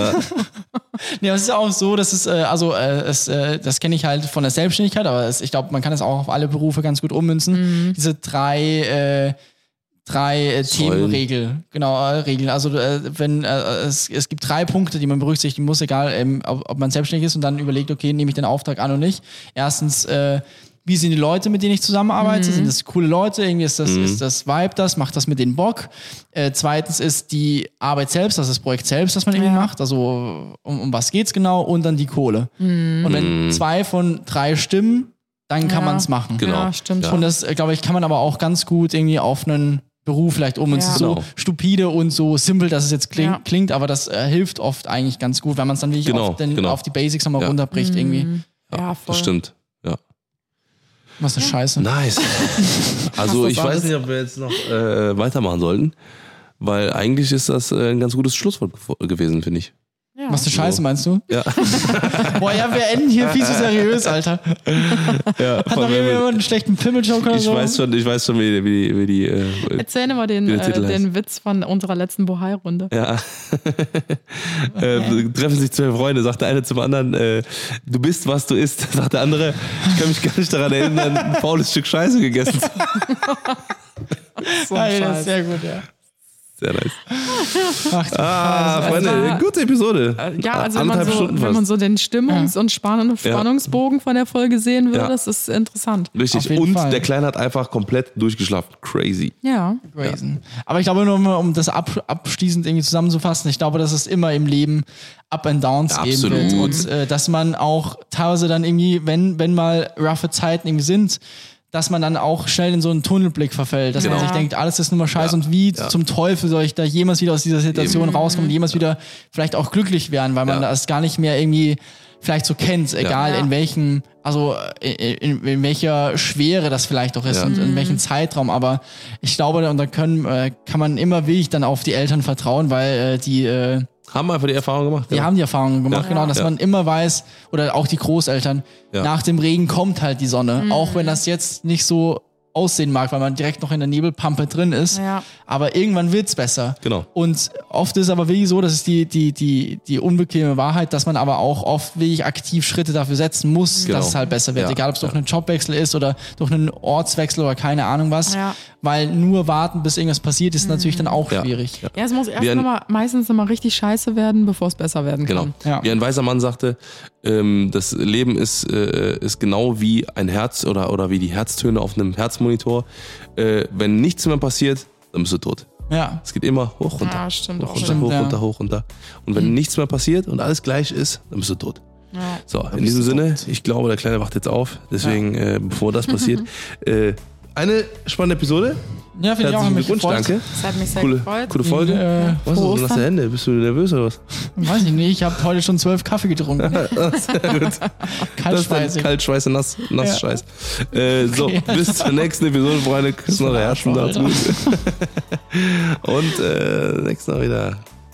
nee, aber es ist auch so, dass es, äh, also äh, es, äh, das kenne ich halt von der Selbstständigkeit, aber es, ich glaube, man kann es auch auf alle Berufe ganz gut ummünzen. Diese drei, äh, drei äh, Säulen. Themenregel, genau, äh, Regeln. Also äh, wenn äh, es, es gibt drei Punkte, die man berücksichtigen muss, egal ähm, ob, ob man selbstständig ist und dann überlegt, okay, nehme ich den Auftrag an oder nicht. Erstens, äh, wie sind die Leute, mit denen ich zusammenarbeite? Sind das coole Leute? Irgendwie ist das, ist das Vibe das? Macht das mit denen Bock? Äh, zweitens ist die Arbeit selbst, also das Projekt selbst, das man irgendwie Ja. macht. Also um, um was geht's genau? Und dann die Kohle. Und wenn zwei von drei stimmen, dann kann Ja. man es machen. Genau. Ja, stimmt. Ja. Und das, äh, glaube ich, kann man aber auch ganz gut irgendwie auf einen Beruf vielleicht um. Und es Ja. ist so Genau. stupide und so simpel, dass es jetzt kling, Ja. klingt, aber das äh, hilft oft eigentlich ganz gut, wenn man es dann wirklich Genau, auf, den, genau. auf die Basics nochmal Ja. runterbricht irgendwie. Ja, voll. Das stimmt. Ja. Was eine Scheiße. Nice. Also das ich weiß alles. nicht, ob wir jetzt noch äh, weitermachen sollten, weil eigentlich ist das äh, ein ganz gutes Schlusswort gew- gewesen, finde ich. Ja. Was eine Scheiße, meinst du? Ja. Boah, ja, wir enden hier viel zu seriös, Alter. ja Hat noch jemand einen schlechten Pimmel-Joke oder ich so? weiß schon, ich weiß schon, wie, wie, wie die. Äh, Erzähl mal den, Wie der äh, Titel den Witz von unserer letzten Bohai-Runde. ja. äh, treffen sich zwei Freunde, sagt der eine zum anderen, äh, du bist, was du isst. Sagt der andere, ich kann mich gar nicht daran erinnern, ein faules Stück Scheiße gegessen zu haben. So ein Nein, das Scheiß. ist sehr gut, ja. Sehr nice. Ach, du Ah, Scheiße. Freunde, war- gute Episode. Ja, also wenn man, Anderthalb so, Stunden wenn man fast. so den Stimmungs- und Spann- Spannungsbogen von der Folge sehen würde, Ja. das ist interessant. Richtig. Auf jeden Und Fall. der Kleine hat einfach komplett durchgeschlafen. Crazy. Ja. Crazy. Aber ich glaube, nur um, um das ab, abschließend irgendwie zusammenzufassen, ich glaube, dass es immer im Leben Up and Downs Ja, geben absolut. wird. Und äh, dass man auch teilweise dann irgendwie, wenn, wenn mal roughe Zeiten irgendwie sind, dass man dann auch schnell in so einen Tunnelblick verfällt, dass man Genau. sich denkt, alles ist nur mal scheiße Ja. und wie Ja. zum Teufel soll ich da jemals wieder aus dieser Situation Eben. rauskommen, jemals wieder vielleicht auch glücklich werden, weil man Ja. das gar nicht mehr irgendwie vielleicht so kennt, egal Ja. in welchem, also in, in, in welcher Schwere das vielleicht auch ist Ja. und in welchem Zeitraum, aber ich glaube, und da können, äh, kann man immer wirklich dann auf die Eltern vertrauen, weil äh, die äh, Haben einfach die Erfahrung gemacht. die ja. haben die Erfahrungen gemacht, Ja. genau, dass Ja. man immer weiß, oder auch die Großeltern, Ja. nach dem Regen kommt halt die Sonne. Auch wenn das jetzt nicht so aussehen mag, weil man direkt noch in der Nebelpampe drin ist. Ja. Aber irgendwann wird's besser. Genau. Und oft ist aber wirklich so, das ist die, die, die, die unbequeme Wahrheit, dass man aber auch oft wirklich aktiv Schritte dafür setzen muss, Genau. dass es halt besser wird. Ja. Egal, ob es durch einen Jobwechsel ist oder durch einen Ortswechsel oder keine Ahnung was. Ja. Weil nur warten, bis irgendwas passiert, ist natürlich dann auch Ja. schwierig. Ja. Ja, es muss erst Wie ein- noch mal, meistens nochmal richtig scheiße werden, bevor es besser werden Genau. kann. Ja. Wie ein weiser Mann sagte, ähm, das Leben ist, äh, ist genau wie ein Herz oder, oder wie die Herztöne auf einem Herzmonitor. Äh, wenn nichts mehr passiert, dann bist du tot. Ja. Es geht immer hoch, runter. Ja, stimmt hoch, auch. runter, Stimmt, hoch, ja. runter, hoch, runter. Und wenn nichts mehr passiert und alles gleich ist, dann bist du tot. Ja. So, in bist diesem du Sinne, tot. ich glaube, der Kleine wacht jetzt auf. Deswegen, äh, bevor das passiert, äh, eine spannende Episode. Ja, finde ich auch. Herzlichen Hat mich Glückwunsch, gefreut. danke. Das hat mich sehr Coole, gefreut. coole Folge. Äh, was ist frohe denn nasse Ostern. Hände? Bist du nervös oder was? weiß ich nicht, ich habe heute schon zwölf Kaffee getrunken. Sehr gut. Das ist dann Kaltschweißig. kalt, schweiße, nass, nass, Ja. Scheiß. Äh, so, Okay. bis zur nächsten Episode, Freunde. Küssen eure Herzen. Alter. Macht's gut. Und äh, nächstes Mal wieder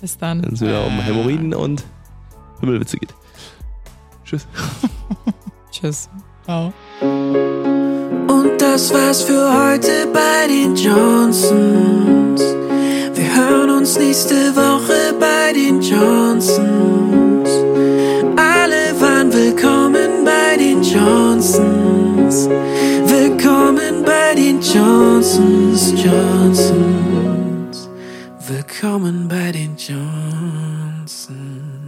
Bis dann. Wenn es wieder um Hämorrhoiden und Himmelwitze geht. Tschüss. Tschüss. Ciao. Und das war's für heute bei den Johnsons. Wir hören uns nächste Woche bei den Johnsons. Alle waren willkommen bei den Johnsons. Willkommen bei den Johnsons, Johnsons. Willkommen bei den Johnsons.